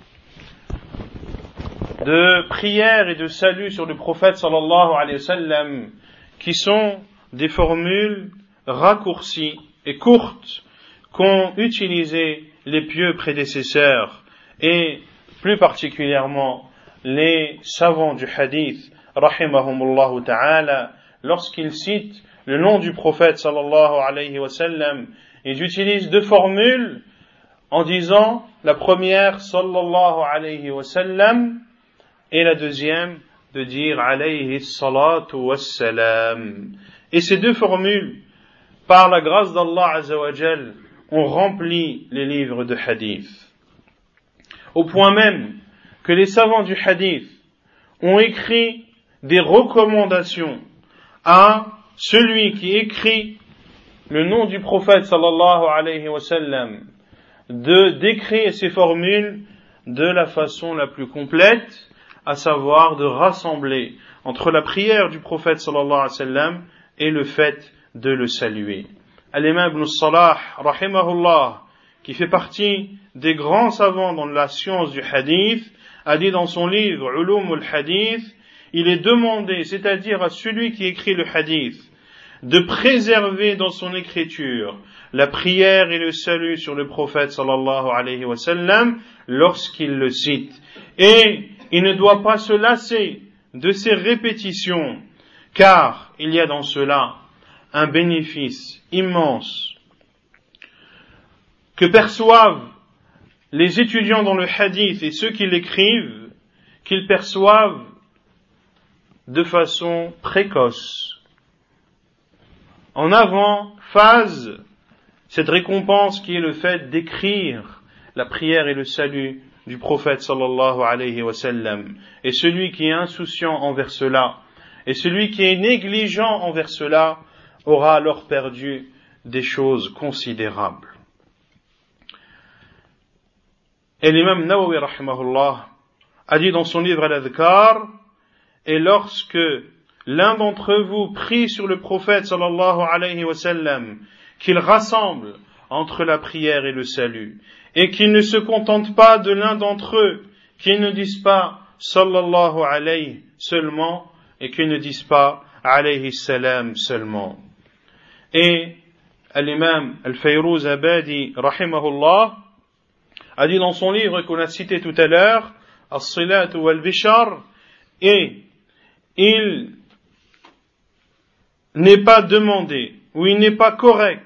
de prière et de salut sur le prophète sallallahu alayhi wa sallam qui sont des formules raccourcies et courtes qu'ont utilisées les pieux prédécesseurs et plus particulièrement les savants du hadith rahimahumullah ta'ala lorsqu'ils citent le nom du prophète sallallahu alayhi wa sallam. Ils utilisent deux formules en disant la première sallallahu alayhi wa sallam et la deuxième de dire alayhi salatu wassalam. Et ces deux formules, par la grâce d'Allah azza wa jal, ont rempli les livres de hadith, au point même que les savants du hadith ont écrit des recommandations à celui qui écrit le nom du prophète sallallahu alayhi wa sallam de décrire ces formules de la façon la plus complète, à savoir de rassembler entre la prière du prophète sallallahu alayhi wa sallam et le fait de le saluer. Al-Imam ibn Salah rahimahullah, qui fait partie des grands savants dans la science du hadith, a dit dans son livre Ulum al-Hadith: il est demandé, c'est-à-dire à celui qui écrit le hadith, de préserver dans son écriture la prière et le salut sur le prophète sallallahu alayhi wa sallam lorsqu'il le cite. Et il ne doit pas se lasser de ces répétitions, car il y a dans cela un bénéfice immense que perçoivent les étudiants dans le hadith et ceux qui l'écrivent, qu'ils perçoivent de façon précoce. En avant, phase cette récompense qui est le fait d'écrire la prière et le salut du prophète sallallahu alayhi wa sallam. Et celui qui est insouciant envers cela, et celui qui est négligent envers cela, aura alors perdu des choses considérables. Et l'imam Nawawi rahimahullah a dit dans son livre Al-Adhkar: et lorsque l'un d'entre vous prie sur le prophète sallallahu alayhi wa sallam, qu'il rassemble entre la prière et le salut, et qu'il ne se contente pas de l'un d'entre eux, qu'ils ne disent pas sallallahu alayhi seulement, et qu'ils ne disent pas alayhi salam seulement. Et l'imam Al-Fayrouz Abadi rahimahullah a dit dans son livre qu'on a cité tout à l'heure, As-Silat wal-Bishar, et il n'est pas demandé, ou il n'est pas correct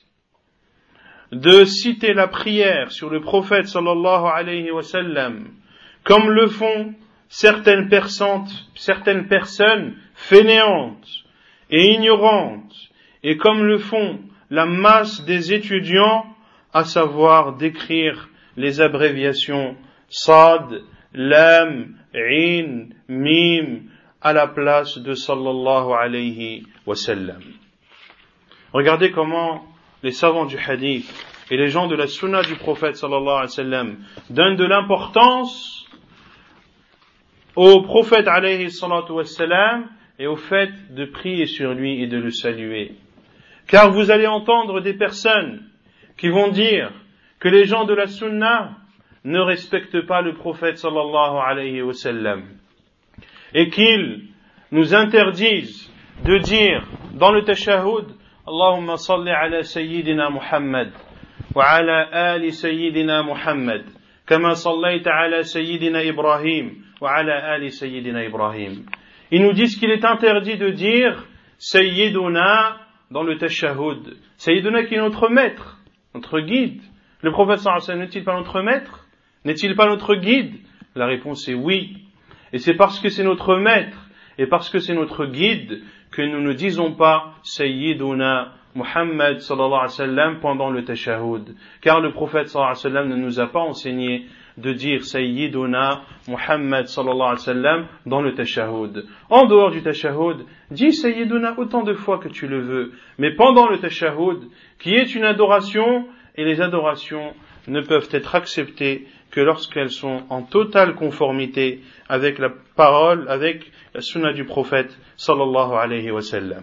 de citer la prière sur le prophète sallallahu alayhi wa sallam comme le font certaines personnes fainéantes et ignorantes, et comme le font la masse des étudiants, à savoir d'écrire les abréviations Sad, Lam, In, Mim, à la place de sallallahu alayhi wa sallam. Regardez comment les savants du hadith et les gens de la sunna du prophète sallallahu alayhi wa sallam donnent de l'importance au prophète alayhi salatu wa sallam et au fait de prier sur lui et de le saluer. Car vous allez entendre des personnes qui vont dire que les gens de la sunna ne respectent pas le prophète sallallahu alayhi wa sallam et qu'ils nous interdisent de dire dans le tashahhud Allahumma salli ala sayyidina Muhammad wa ala ali sayyidina Muhammad kama sallayta ala sayyidina Ibrahim wa ala ali sayyidina Ibrahim. Ils nous disent qu'il est interdit de dire sayyiduna dans le tashahhud. Sayyiduna qui est notre maître, notre guide. Le prophète sallallahu alayhi wa sallam n'est-il pas notre maître? N'est-il pas notre guide? La réponse est oui. Et c'est parce que c'est notre maître et parce que c'est notre guide que nous ne disons pas Sayyiduna Muhammad sallallahu alayhi wa sallam pendant le tashahhud. Car le prophète sallallahu alayhi wa sallam ne nous a pas enseigné de dire Sayyiduna Muhammad sallallahu alayhi wa sallam dans le tashahhud. En dehors du tashahhud, dis Sayyiduna autant de fois que tu le veux. Mais pendant le tashahhud, qui est une adoration, et les adorations ne peuvent être acceptées que lorsqu'elles sont en totale conformité avec la parole, avec la sunna du prophète sallallahu alayhi wa sallam.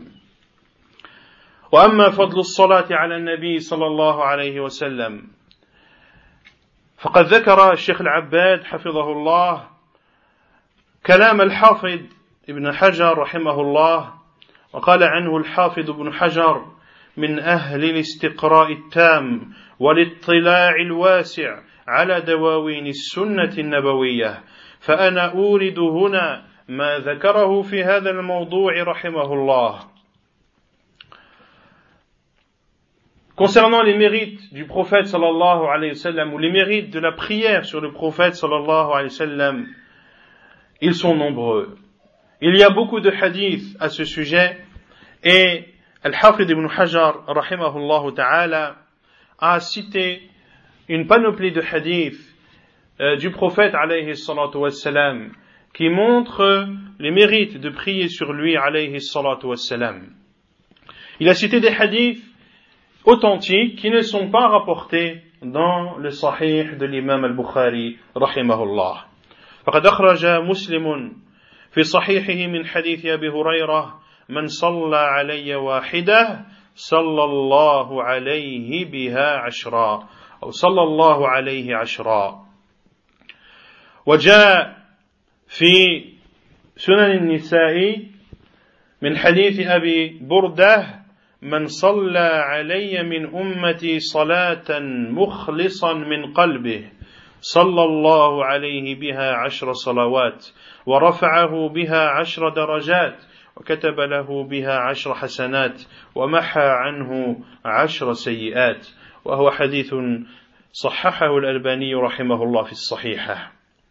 وأما فضل الصلاة على النبي صلى الله عليه وسلم فقد ذكر الشيخ العباد حفظه الله كلام الحافظ ابن حجر رحمه الله وقال عنه الحافظ ابن حجر من أهل الاستقراء التام والاطلاع الواسع على دواوين السنة النبوية فأنا أورد هنا ما ذكره في هذا الموضوع رحمه الله. Concernant les mérites du prophète sallallahu alayhi wa sallam ou les mérites de la prière sur le prophète sallallahu alayhi wa sallam, ils sont nombreux. Il y a beaucoup de hadiths à ce sujet et Al-Hafid ibn Hajar rahimahullah ta'ala a cité une panoplie de hadiths du prophète alayhi salatu wassalam qui montrent les mérites de prier sur lui alayhi salatu wassalam. Il a cité des hadiths authentiques qui ne sont pas rapportés dans le sahih de l'imam al-Bukhari rahimahullah. فقد أخرج مسلم في صحيحه من حديث أبي هريرة من صلى علي واحدة صلى الله عليه بها عشرا أو صلى الله عليه عشرا. وجاء في سنن النساء من حديث أبي بردة من صلى علي من أمتي صلاة مخلصا من قلبه صلى الله عليه بها 10 صلوات ورفعه بها 10 درجات وكتب له بها 10 حسنات ومحى عنه 10 سيئات وهو حديث صححه الألباني رحمه الله في الصحيحة.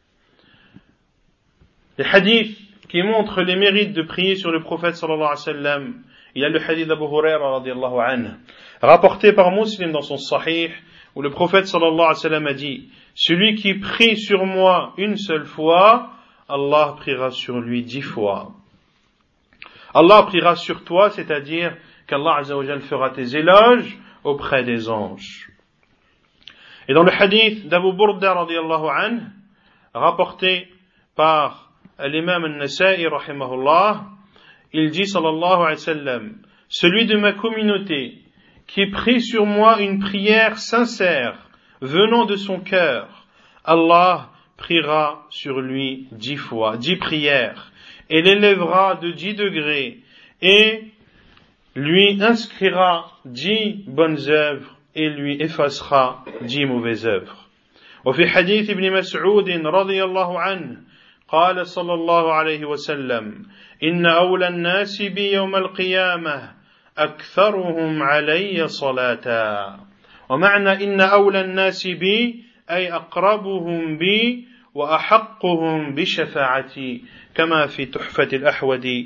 Les hadiths qui montrent les mérites de prier sur le prophète sallallahu alayhi wa sallam, il y a le hadith d'Abu Huraira radiyallahu anhu, rapporté par Muslim dans son sahih, où le prophète sallallahu alayhi wa sallam a dit: celui qui prie sur moi une seule fois, Allah priera sur lui 10 fois. Allah priera sur toi, c'est-à-dire qu'Allah azza wa jal fera tes éloges auprès des anges. Et dans le hadith d'Abu Burda radiyallahu anhu, rapporté par l'imam al-Nasa'i rahimahullah, il dit sallallahu alayhi wa sallam: celui de ma communauté qui prie sur moi une prière sincère venant de son cœur, Allah priera sur lui 10 fois, 10 prières, et l'élèvera de 10 degrés, et lui inscrira 10 bonnes œuvres, et lui effacera 10 mauvaises œuvres. وفي حديث ابن مسعود رضي الله عنه قال صلى الله عليه وسلم: إن أولى الناس بي يوم القيامة أكثرهم علي صلاة. ومعنى إن أولى الناس بي أي أقربهم بي وأحقهم بشفاعتي كما في تحفة الأحوذي.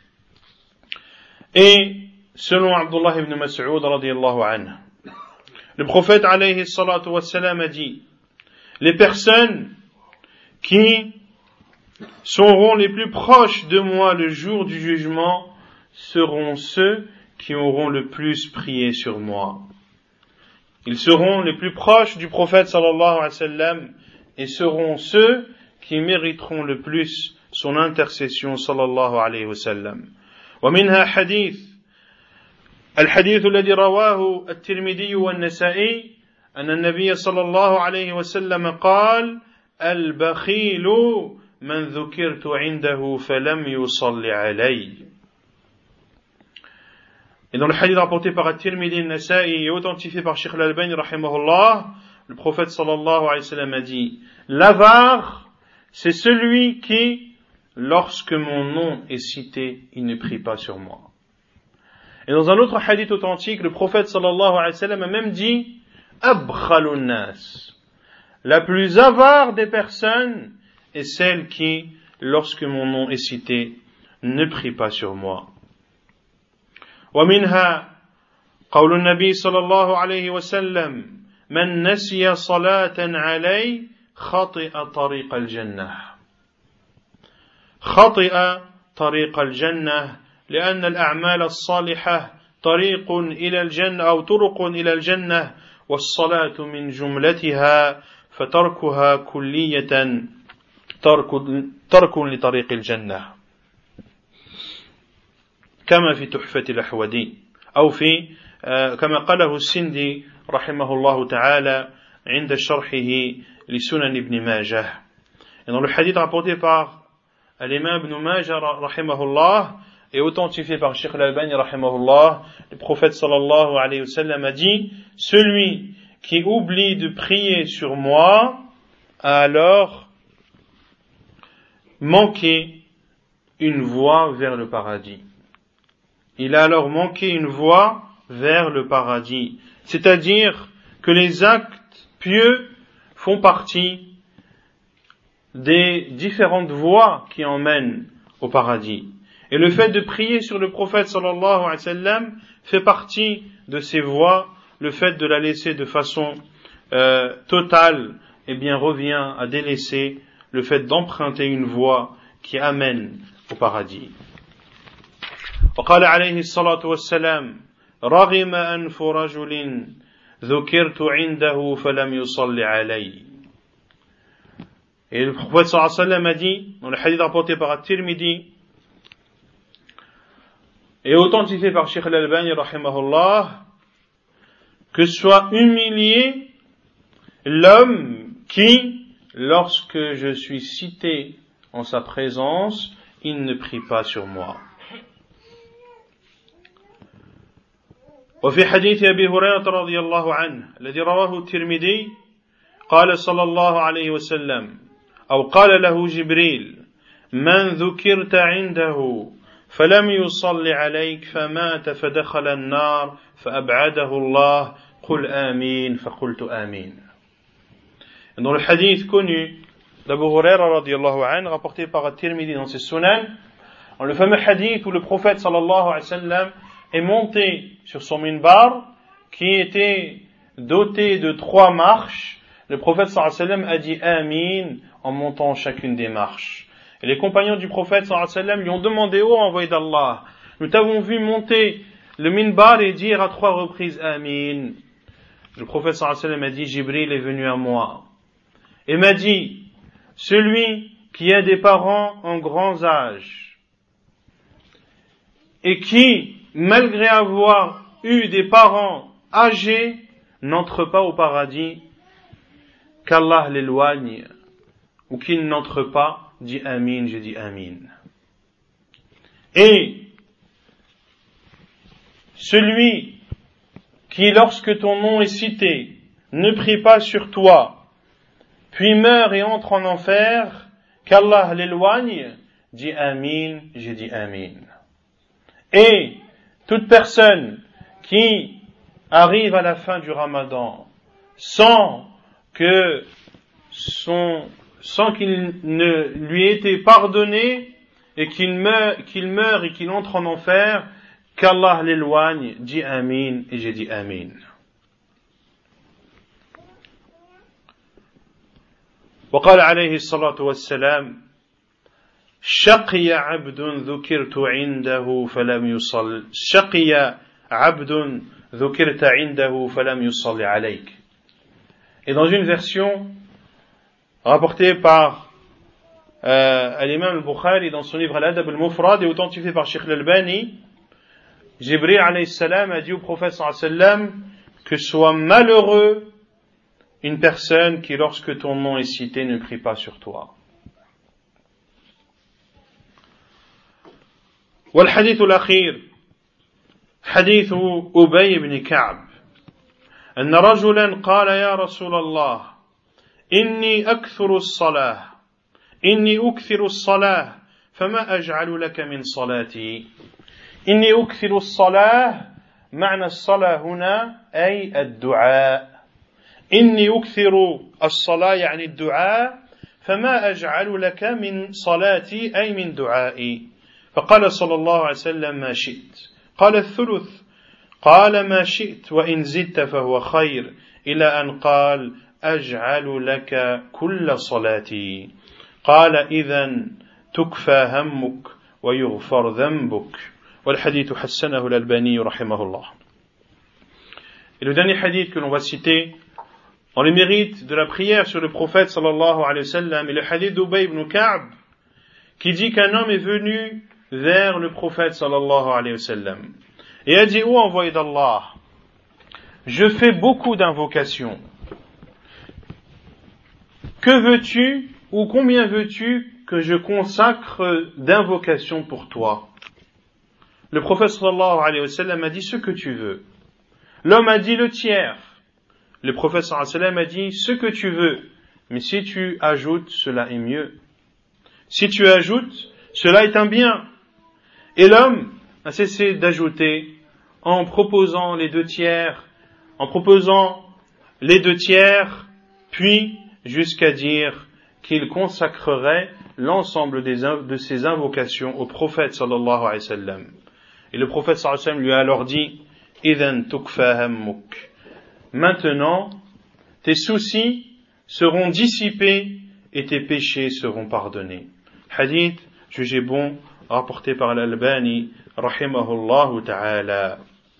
Et selon Abdullah ibn Mas'ud radiyallahu anhu, Le prophète alayhi salatu wassalam a dit, les personnes qui seront les plus proches de moi le jour du jugement seront ceux qui auront le plus prié sur moi. Ils seront les plus proches du prophète sallallahu alayhi wa sallam et seront ceux qui mériteront le plus son intercession sallallahu alayhi wa sallam. ومنها حديث الحديث الذي رواه الترمذي والنسائي أن النبي صلى الله عليه وسلم قال البخيل من ذكرت عنده فلم يصل علي. Et dans le hadith rapporté par At-Tirmidhi al-Nasa'i et authentifié par Sheikh al-Albani rahimahullah, le prophète sallallahu alayhi wa sallam a dit, l'avare, c'est celui qui, lorsque mon nom est cité, il ne prie pas sur moi. Et dans un autre hadith authentique, le prophète sallallahu alayhi wa sallam a même dit, abkhalun nas, la plus avare des personnes est celle qui, lorsque mon nom est cité, ne prie pas sur moi. ومنها قول النبي صلى الله عليه وسلم من نسي صلاة علي خطئ طريق الجنة. خطئ طريق الجنة لأن الأعمال الصالحة طريق إلى الجنة أو طرق إلى الجنة والصلاة من جملتها فتركها كلية ترك لطريق الجنة كما في تحفة الأحوذي أو في كما قاله السندي رحمه الله تعالى عند شرحه لسنن ابن ماجه. Et dans le hadith rapporté par l'imam Ibn Majah rahimahullah et authentifié par Sheikh al-Albani rahimahullah, le prophète sallallahu alayhi wa sallam a dit, celui qui oublie de prier sur moi a alors manqué une voie vers le paradis. Il a alors manqué une voie vers le paradis. C'est-à-dire que les actes pieux font partie des différentes voies qui emmènent au paradis. Et le fait de prier sur le prophète sallallahu alayhi wa sallam fait partie de ces voies. Le fait de la laisser de façon totale, eh bien, revient à délaisser le fait d'emprunter une voie qui amène au paradis. وقال عليه الصلاة والسلام رغم أنف رجل ذكرت عنده فلم يصل علي. Et le prophète sallallahu alayhi wa sallam a dit, dans le hadith rapporté par At-Tirmidhi et authentifié par Sheikh al-Albani rahimahullah, que soit humilié l'homme qui, lorsque je suis cité en sa présence, il ne prie pas sur moi. وفي حديث أبي هريرة رضي الله عنه الذي رواه الترمذي قال صلى الله عليه وسلم أو قال له جبريل من ذكرت عنده فلم يصل عليك فمات فدخل النار فأبعده الله قل آمين فقلت آمين. Dans le hadith connu d'Abu Huraira radiyallahu anhu rapporté par At-Tirmidhi dans ses Sunan, dans le fameux hadith où le prophète sallallahu alayhi wa sallam est monté sur son minbar qui était doté de 3 marches. Le prophète sallallahu alayhi wa sallam a dit Amin en montant chacune des marches. Et les compagnons du prophète sallallahu alayhi wa sallam lui ont demandé, ô envoyé d'Allah, nous t'avons vu monter le minbar et dire à 3 reprises Amin. Le prophète sallallahu alayhi wa sallam a dit, Jibril est venu à moi et m'a dit, celui qui a des parents en grand âge et qui, malgré avoir eu des parents âgés, n'entre pas au paradis, qu'Allah l'éloigne, ou qu'il n'entre pas, dit Amin, j'ai dit Amin. Et celui qui, lorsque ton nom est cité, ne prie pas sur toi, puis meurt et entre en enfer, qu'Allah l'éloigne, dit Amin, j'ai dit Amin. Et toute personne qui arrive à la fin du Ramadan sans qu'il ne lui ait été pardonné et qu'il meure et qu'il entre en enfer, qu'Allah l'éloigne, dit Amin, et j'ai dit Amin. وقال عليه الصلاة والسلام شقي عبد ذكرت عنده فلم يصل شقي عبد ذكرت عنده فلم يصل عليك. Et dans une version rapportée par l'imam al-Bukhari dans son livre Al-Adab al-Mufrad et authentifié par Sheikh al-Albani, Jibril alayhi salam a dit au prophète sallallahu alayhi wa sallam que soit malheureux une personne qui, lorsque ton nom est cité, ne prie pas sur toi. والحديث الأخير حديث أبي بن كعب أن رجلا قال يا رسول الله إني أكثر الصلاة فما أجعل لك من صلاتي. إني أكثر الصلاة معنى الصلاة هنا أي الدعاء. إني أكثر الصلاة يعني الدعاء فما أجعل لك من صلاتي أي من دعائي. فقال صلى الله عليه وسلم ما شئت. قال الثلث. قال ما شئت وإن زدت فهو خير إلى أن قال أجعل لك كل صلاتي. قال إذن تكفى همك ويغفر ذنبك. والحديث حسنه الألباني رحمه الله. Et le dernier hadith que l'on va citer dans les mérites de la prière sur le prophète sallallahu alayhi wa sallam est le hadith d'Ubay ibn Ka'b qui dit qu'un homme est venu vers le prophète sallallahu alayhi wa sallam et a dit: ô envoyé d'Allah, je fais beaucoup d'invocations. Que veux-tu ou combien veux-tu que je consacre d'invocations pour toi? Le prophète sallallahu alayhi wa sallam a dit: ce que tu veux. L'homme a dit le tiers. Le prophète sallallahu alayhi wa sallam a dit: ce que tu veux. Mais si tu ajoutes, cela est mieux. Si tu ajoutes, cela est un bien. Et l'homme a cessé d'ajouter en proposant les deux tiers, puis jusqu'à dire qu'il consacrerait l'ensemble de ses invocations au prophète sallallahu alayhi wa sallam. Et le prophète sallallahu alayhi wa sallam lui a alors dit: idhan tukfa hammuk. Maintenant, tes soucis seront dissipés et tes péchés seront pardonnés. Hadith jugé bon, rapporté par l'Albani rahimahullah ta'ala.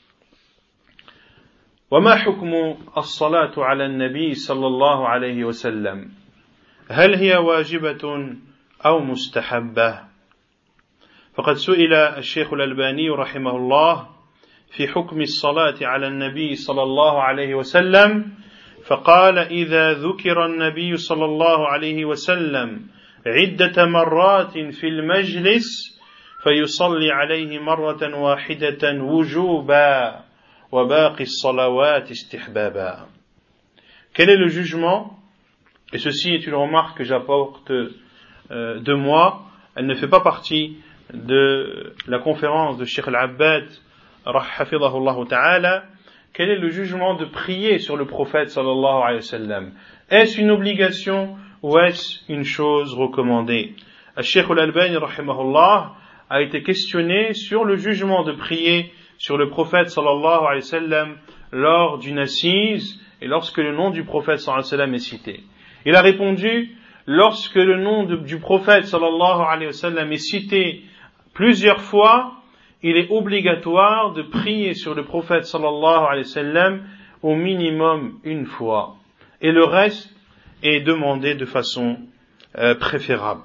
وما حكم الصلاة على النبي صلى الله عليه وسلم؟ هل هي واجبة أو مستحبة؟ فقد سئل الشيخ الألباني رحمه الله في حكم الصلاة على النبي صلى الله عليه وسلم فقال: إذا ذكر النبي صلى الله عليه وسلم عدة مرات في المجلس فيصلي عليه مرة واحدة وجوبا وباقي الصلوات استحبابا. Quel est le jugement? Et ceci est une remarque que j'apporte de moi. Elle ne fait pas partie de la conférence de Cheikh Al-Abbad hafidhahullah ta'ala. Quel est le jugement de prier sur le prophète sallallahu alayhi wa sallam? Est-ce une obligation ou est-ce une chose recommandée? Cheikh Al-Albani rahimahullah a été questionné sur le jugement de prier sur le prophète sallallahu alayhi wa sallam lors d'une assise et lorsque le nom du prophète sallallahu alayhi wa sallam est cité. Il a répondu: lorsque le nom du prophète sallallahu alayhi wa sallam est cité plusieurs fois, il est obligatoire de prier sur le prophète sallallahu alayhi wa sallam au minimum une fois. Et le reste est demandé de façon préférable.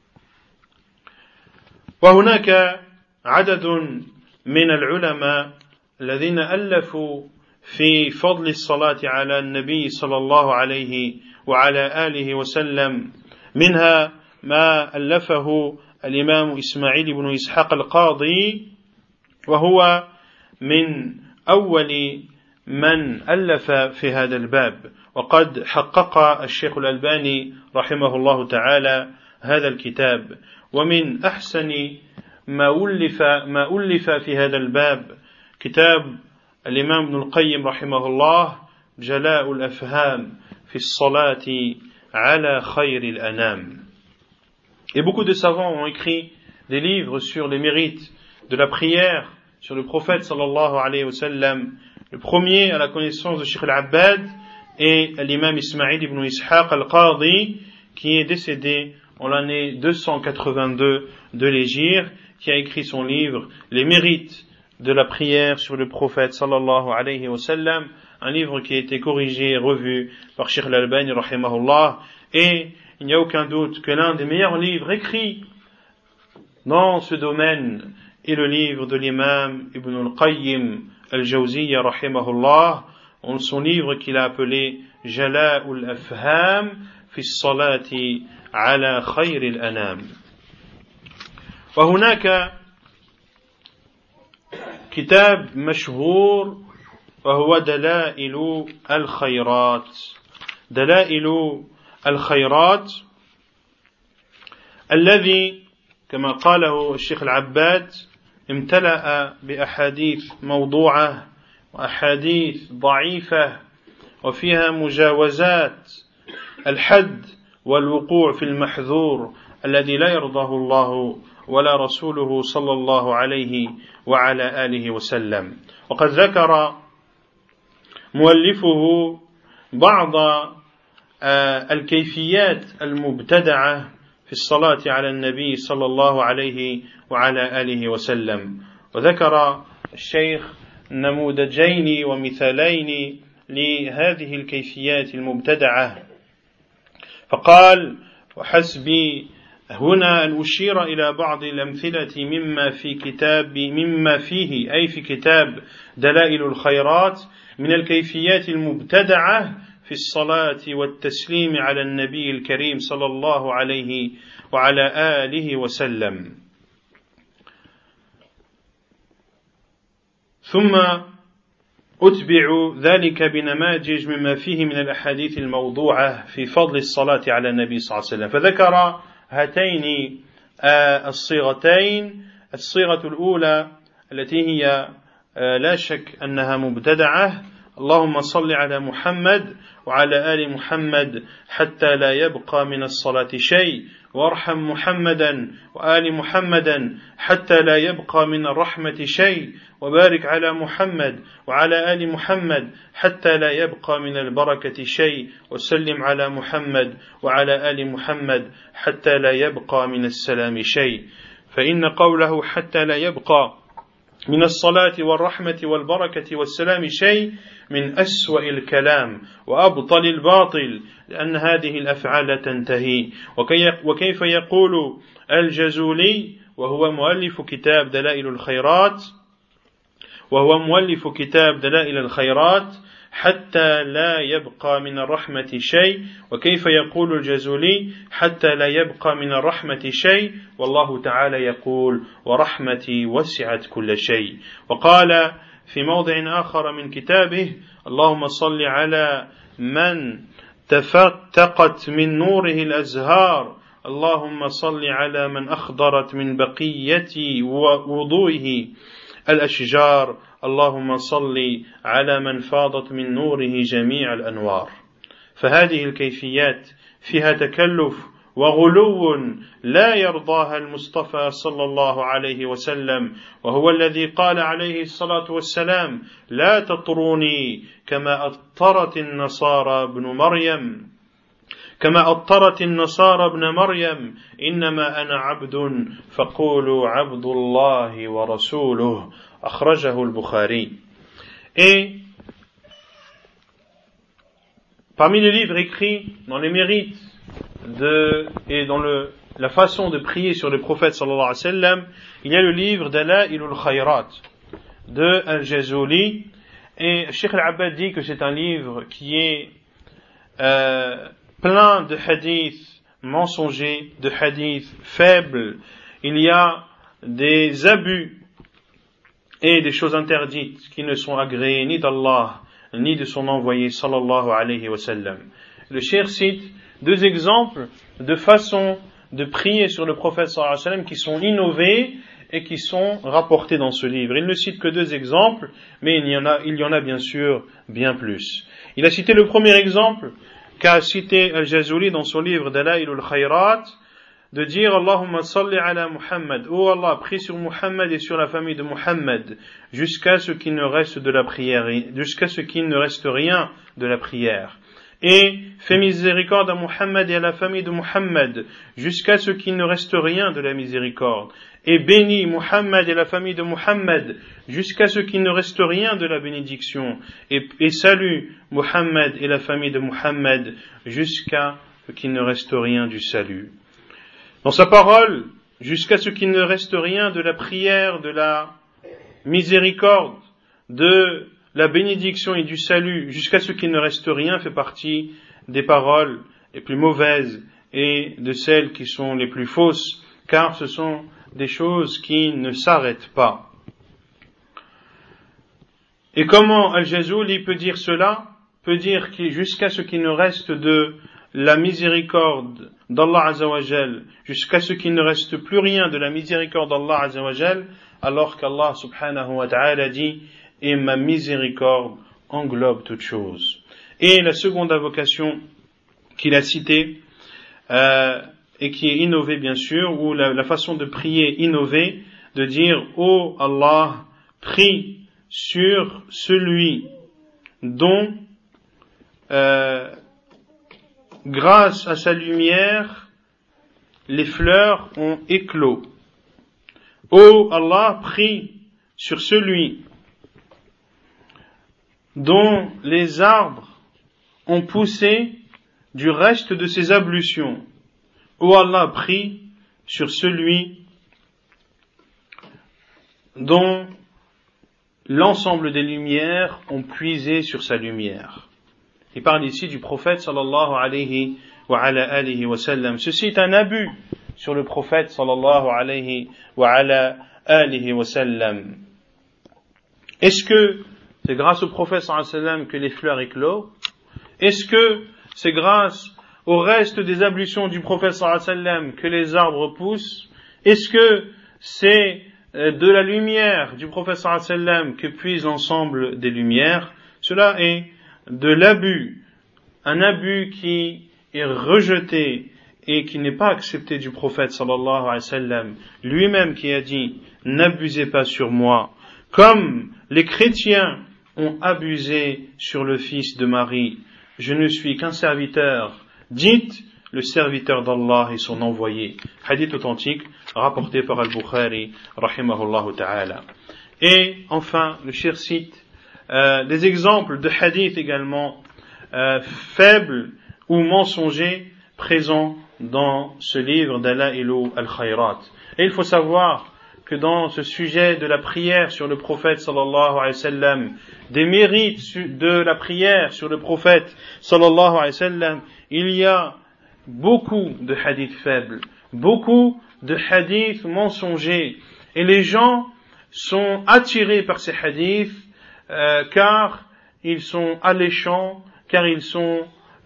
وهناك عدد من العلماء الذين ألفوا في فضل الصلاة على النبي صلى الله عليه وعلى آله وسلم، منها ما ألفه الإمام إسماعيل بن إسحاق القاضي وهو من أول من ألف في هذا الباب، وقد حقق الشيخ الألباني رحمه الله تعالى هذا الكتاب. ومن أحسن ما ألف في هذا الباب كتاب الإمام ابن القيم رحمه الله جلاء الأفهام في الصلاة على خير الأنام. Et beaucoup de savants ont écrit des livres sur les mérites de la prière sur le prophète sallallahu alayhi wa sallam. Le premier à la connaissance de Cheikh Al-Abbad est l'imam Ismaïl ibn Ishaq al-Qadi, qui est décédé en l'année 282 de l'Hégire, qui a écrit son livre Les mérites de la prière sur le prophète sallallahu alayhi wa sallam, un livre qui a été corrigé et revu par Cheikh Al-Albani rahimahullah, et il n'y a aucun doute que l'un des meilleurs livres écrits dans ce domaine est le livre de l'imam Ibn al-Qayyim al-Jawziyya rahimahullah, son livre qu'il a appelé Jala'ul Afham fi as-salati ala khayr al-anam. وهناك كتاب مشهور وهو دلائل الخيرات. دلائل الخيرات الذي كما قاله الشيخ العباد امتلأ بأحاديث موضوعة وأحاديث ضعيفة وفيها مجاوزات الحد والوقوع في المحذور الذي لا يرضاه الله ولا رسوله صلى الله عليه وعلى آله وسلم. وقد ذكر مؤلفه بعض الكيفيات المبتدعة في الصلاة على النبي صلى الله عليه وعلى آله وسلم، وذكر الشيخ نموذجين ومثالين لهذه الكيفيات المبتدعة، فقال: وحسبي هنا أن أشير إلى بعض الأمثلة مما فيه أي في كتاب دلائل الخيرات من الكيفيات المبتدعة في الصلاة والتسليم على النبي الكريم صلى الله عليه وعلى آله وسلم. ثم أتبع ذلك بنماذج مما فيه من الأحاديث الموضوعة في فضل الصلاة على النبي صلى الله عليه وسلم، فذكر هاتين الصيغتين. الصيغة الأولى التي هي لا شك أنها مبتدعة: اللهم صل على محمد وعلى آل محمد حتى لا يبقى من الصلاة شيء، وارحم محمدا وآل محمدا حتى لا يبقى من الرحمة شيء، وبارك على محمد وعلى آل محمد حتى لا يبقى من البركة شيء، وسلم على محمد وعلى آل محمد حتى لا يبقى من السلام شيء. فإن قوله حتى لا يبقى من الصلاة والرحمة والبركة والسلام شيء من أسوأ الكلام وأبطل الباطل، لأن هذه الأفعال لا تنتهي. وكيف يقول الجزولي وهو مؤلف كتاب دلائل الخيرات حتى لا يبقى من الرحمة شيء، وكيف يقول الجزولي حتى لا يبقى من الرحمة شيء والله تعالى يقول ورحمتي وسعت كل شيء. وقال في موضع آخر من كتابه: اللهم صل على من تفتقت من نوره الأزهار، اللهم صل على من أخضرت من بقية وضوئه الأشجار، اللهم صل على من فاضت من نوره جميع الأنوار. فهذه الكيفيات فيها تكلف وغلو لا يرضاها المصطفى صلى الله عليه وسلم، وهو الذي قال عليه الصلاة والسلام: لا تطروني كما أطرت النصارى ابن مريم إنما أنا عبد فقولوا عبد الله ورسوله، أخرجه البخاري. Et parmi les livres écrits dans les mérites et dans la façon de prier sur le prophète sallallahu alayhi wa sallam, il y a le livre Dalailul Khayrat de Al-Jazuli, et Cheikh Al-Abbad dit que c'est un livre qui est plein de hadiths mensongers, de hadiths faibles. Il y a des abus et des choses interdites qui ne sont agréées ni d'Allah ni de son envoyé sallallahu alayhi wa sallam. Le cheikh cite deux exemples de façons de prier sur le prophète sallallahu alayhi wa sallam qui sont innovés et qui sont rapportés dans ce livre. Il ne cite que deux exemples, mais il y en a bien sûr bien plus. Il a cité le premier exemple qu'a cité Al-Jazuli dans son livre Dalailul Khayrat, de dire Allahumma salli ala Muhammad, oh Allah, prie sur Muhammad et sur la famille de Muhammad, jusqu'à ce qu'il ne reste rien de la prière. et fais miséricorde à Muhammad et à la famille de Muhammad, jusqu'à ce qu'il ne reste rien de la miséricorde. Et bénis Muhammad et la famille de Muhammad, jusqu'à ce qu'il ne reste rien de la bénédiction. Et salue Muhammad et la famille de Muhammad, jusqu'à ce qu'il ne reste rien du salut. Dans sa parole, jusqu'à ce qu'il ne reste rien de la prière, de la miséricorde, de la bénédiction et du salut, jusqu'à ce qu'il ne reste rien, fait partie des paroles les plus mauvaises et de celles qui sont les plus fausses, car ce sont des choses qui ne s'arrêtent pas. Et comment Al-Jazuli peut dire cela? Peut dire que jusqu'à ce qu'il ne reste de la miséricorde d'Allah Azzawajal, jusqu'à ce qu'il ne reste plus rien de la miséricorde d'Allah Azzawajal, alors qu'Allah subhanahu wa ta'ala dit « Et ma miséricorde englobe toute chose ». Et la seconde invocation qu'il a citée, et qui est innovée bien sûr, ou la façon de prier innovée, de dire « Ô Allah, prie sur celui dont grâce à sa lumière les fleurs ont éclos. Ô Allah, prie sur celui dont les arbres ont poussé du reste de ses ablutions. Ô Allah, prie sur celui dont l'ensemble des lumières ont puisé sur sa lumière. Il parle ici du prophète sallallahu alayhi wa ala alihi wa sallam. Ceci est un abus sur le prophète sallallahu alayhi wa ala alihi wa sallam. Est-ce que c'est grâce au prophète sallallahu alayhi wa sallam que les fleurs éclosent? Est-ce que c'est grâce au reste des ablutions du prophète sallallahu alayhi wa sallam que les arbres poussent? Est-ce que c'est de la lumière du prophète sallallahu alayhi wa sallam que puise l'ensemble des lumières? Cela est de l'abus, un abus qui est rejeté et qui n'est pas accepté du prophète sallallahu alayhi wa sallam, lui-même qui a dit « N'abusez pas sur moi », comme les chrétiens ont abusé sur le fils de Marie. Je ne suis qu'un serviteur, dites le serviteur d'Allah et son envoyé. Hadith authentique rapporté par Al-Bukhari rahimahullah ta'ala. Et enfin, le cheikh cite des exemples de hadiths également faibles ou mensongers présents dans ce livre Dalailu al-Khayrat. Et il faut savoir que dans ce sujet de la prière sur le prophète sallallahu alayhi wa sallam, des mérites de la prière sur le prophète sallallahu alayhi wa sallam, il y a beaucoup de hadiths faibles, beaucoup de hadiths mensongers, et les gens sont attirés par ces hadiths car ils sont alléchants, car ils sont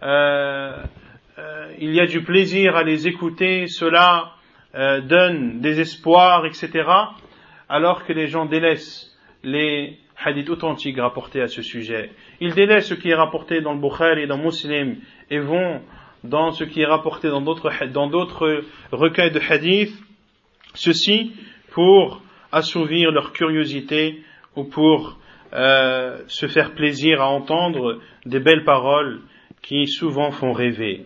il y a du plaisir à les écouter, cela donne des espoirs, etc., alors que les gens délaissent les hadiths authentiques rapportés à ce sujet. Ils délaissent ce qui est rapporté dans le Bukhari et dans Muslim et vont dans ce qui est rapporté dans d'autres recueils de hadiths, ceci pour assouvir leur curiosité ou pour se faire plaisir à entendre des belles paroles qui souvent font rêver.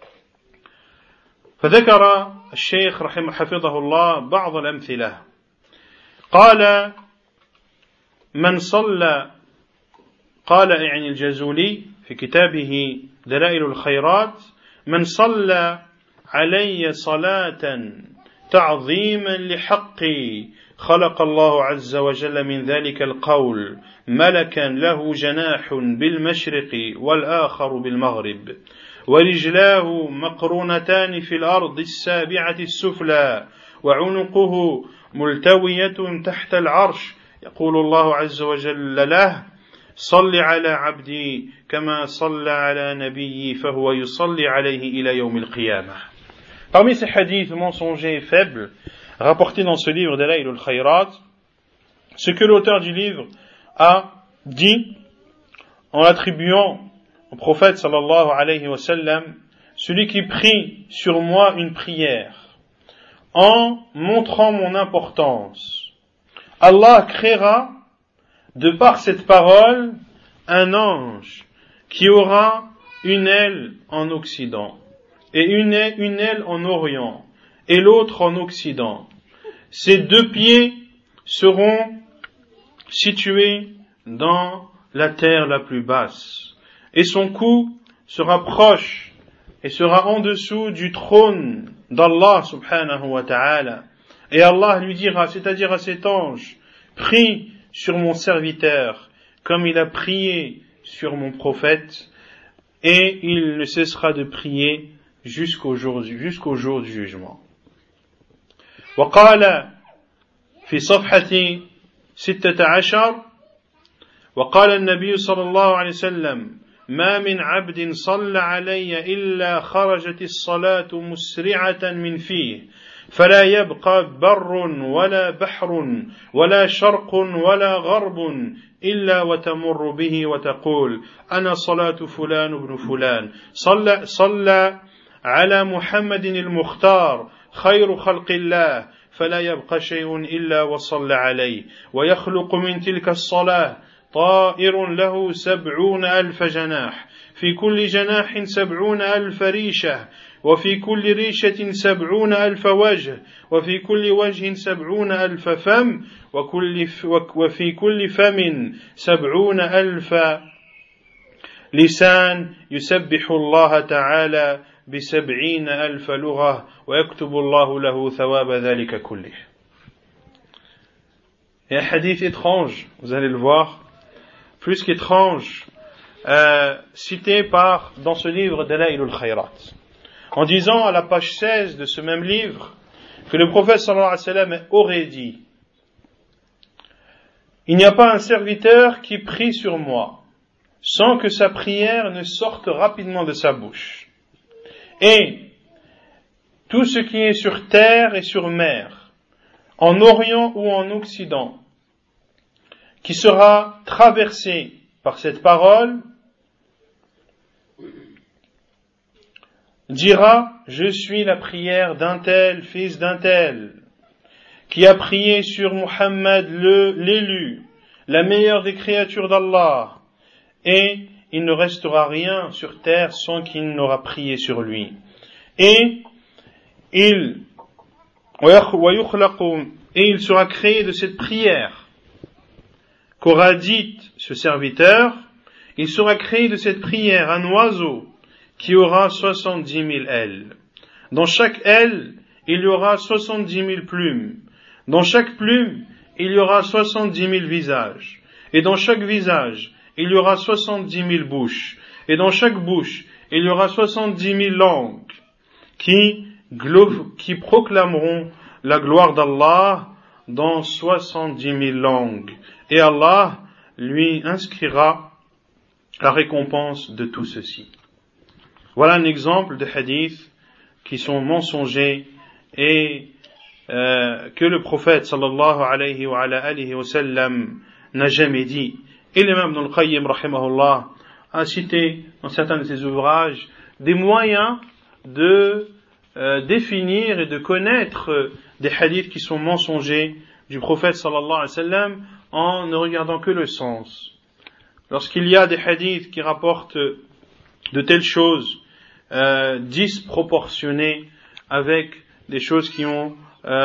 فذكر الشيخ رحمه حفظه الله بعض الأمثلة قال من صلى قال يعني الجازولي في كتابه دلائل الخيرات من صلى علي صلاة تعظيما لحقي خلق الله عز وجل من ذلك القول ملكا له جناح بالمشرق والآخر بالمغرب ورجلاه مقرونتان في الأرض السابعة السفلى وعنقه ملتوية تحت العرش يقول الله عز وجل له صل على عبدي كما صلى على نبيي فهو يصلي عليه إلى يوم القيامة. Parmi ces hadiths mensongers et faibles rapportés dans ce livre Dalailu al-Khayrat, ce que l'auteur du livre a dit en l'attribuant au prophète sallallahu alayhi wa sallam, celui qui prie sur moi une prière en montrant mon importance, Allah créera de par cette parole un ange qui aura une aile en Occident, et une aile en Orient, et l'autre en Occident. Ces 2 pieds seront situés dans la terre la plus basse, et son cou sera proche et sera en dessous du trône d'Allah subhanahu wa ta'ala. Et Allah lui dira, c'est-à-dire à cet ange, prie sur mon serviteur comme il a prié sur mon prophète, et il ne cessera de prier jusqu'au jour du jugement. وقال في صفحة 16 وقال النبي صلى الله عليه وسلم ما من عبد صلى علي إلا خرجت الصلاة مسرعة من فيه فلا يبقى بر ولا بحر ولا شرق ولا غرب إلا وتمر به وتقول أنا صلاة فلان بن فلان صلى على محمد المختار خير خلق الله فلا يبقى شيء إلا وصلى عليه ويخلق من تلك الصلاة طائر له 70,000 جناح في كل جناح 70,000 ريشة وفي كل ريشة 70,000 وجه وفي كل وجه 70,000 فم وفي كل فم 70,000 لسان يسبح الله تعالى ب70,000 لغة ويكتب الله له ثواب ذلك كله. Et un hadith étrange, vous allez le voir, plus qu'étrange, cité dans ce livre Dalailul Khayrat, en disant à la page 16 de ce même livre que le prophète sallallahu alayhi wa sallam aurait dit: il n'y a pas un serviteur qui prie sur moi sans que sa prière ne sorte rapidement de sa bouche. Et tout ce qui est sur terre et sur mer, en Orient ou en Occident, qui sera traversé par cette parole, dira: je suis la prière d'un tel, fils d'un tel, qui a prié sur Muhammad l'élu, la meilleure des créatures d'Allah, et il ne restera rien sur terre sans qu'il n'aura prié sur lui. Et il sera créé de cette prière qu'aura dite ce serviteur, il sera créé de cette prière un oiseau qui aura 70 000 ailes. Dans chaque aile, il y aura 70 000 plumes. Dans chaque plume, il y aura 70 000 visages. Et dans chaque visage, il y aura 70 000 bouches. Et dans chaque bouche, il y aura 70 000 langues qui proclameront la gloire d'Allah dans 70 000 langues. Et Allah lui inscrira la récompense de tout ceci. Voilà un exemple de hadiths qui sont mensongers et que le prophète sallallahu alayhi wa sallam n'a jamais dit. Et l'imam Ibn al-Qayyim rahimahullah a cité dans certains de ses ouvrages des moyens de définir et de connaître des hadiths qui sont mensongers du prophète sallallahu alayhi wa sallam en ne regardant que le sens. Lorsqu'il y a des hadiths qui rapportent de telles choses disproportionnées avec des choses qui ont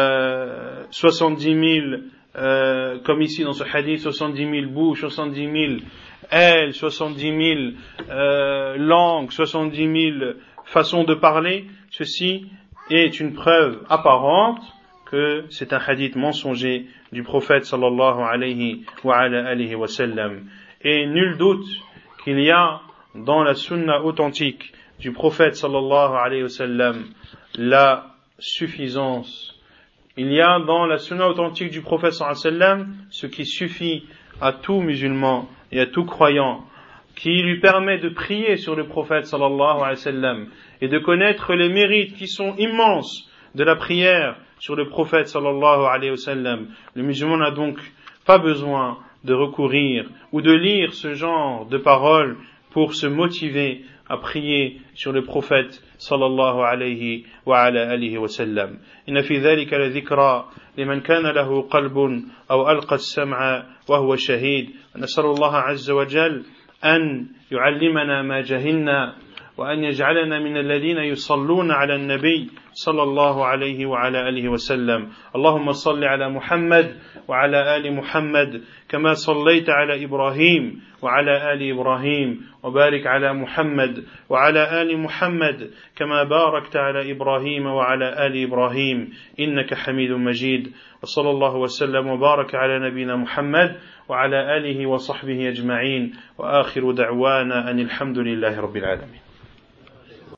70 000 comme ici dans ce hadith, 70 000 bouches, 70 000 ailes, 70 000 langues, 70 000 façons de parler, ceci est une preuve apparente que c'est un hadith mensonger du prophète sallallahu alayhi wa sallam. Et nul doute qu'il y a dans la sunna authentique du prophète sallallahu alayhi wa sallam la suffisance. Il y a dans la sunna authentique du prophète sallallahu alayhi wa sallam ce qui suffit à tout musulman et à tout croyant, qui lui permet de prier sur le prophète sallallahu alayhi wa sallam et de connaître les mérites qui sont immenses de la prière sur le prophète sallallahu alayhi wa sallam. Le musulman n'a donc pas besoin de recourir ou de lire ce genre de paroles pour se motiver à prier sur le prophète sallallahu alayhi wa alihi wa sallam. Inna fi dhalika la dhikra liman kana lahu qalbun aw alqa as-sam'a wa huwa shahid. Nas'alu Allah azza wa jalla an yu'allimana ma jahilna وأن يجعلنا من الذين يصلون على النبي صلى الله عليه وعلى آله وسلم. اللهم صل على محمد وعلى آل محمد كما صليت على إبراهيم وعلى آل إبراهيم، وبارك على محمد وعلى آل محمد كما باركت على إبراهيم وعلى آل إبراهيم إنك حميد مجيد. وصلى الله وسلم وبارك على نبينا محمد وعلى آله وصحبه أجمعين، وآخر دعوانا أن الحمد لله رب العالمين.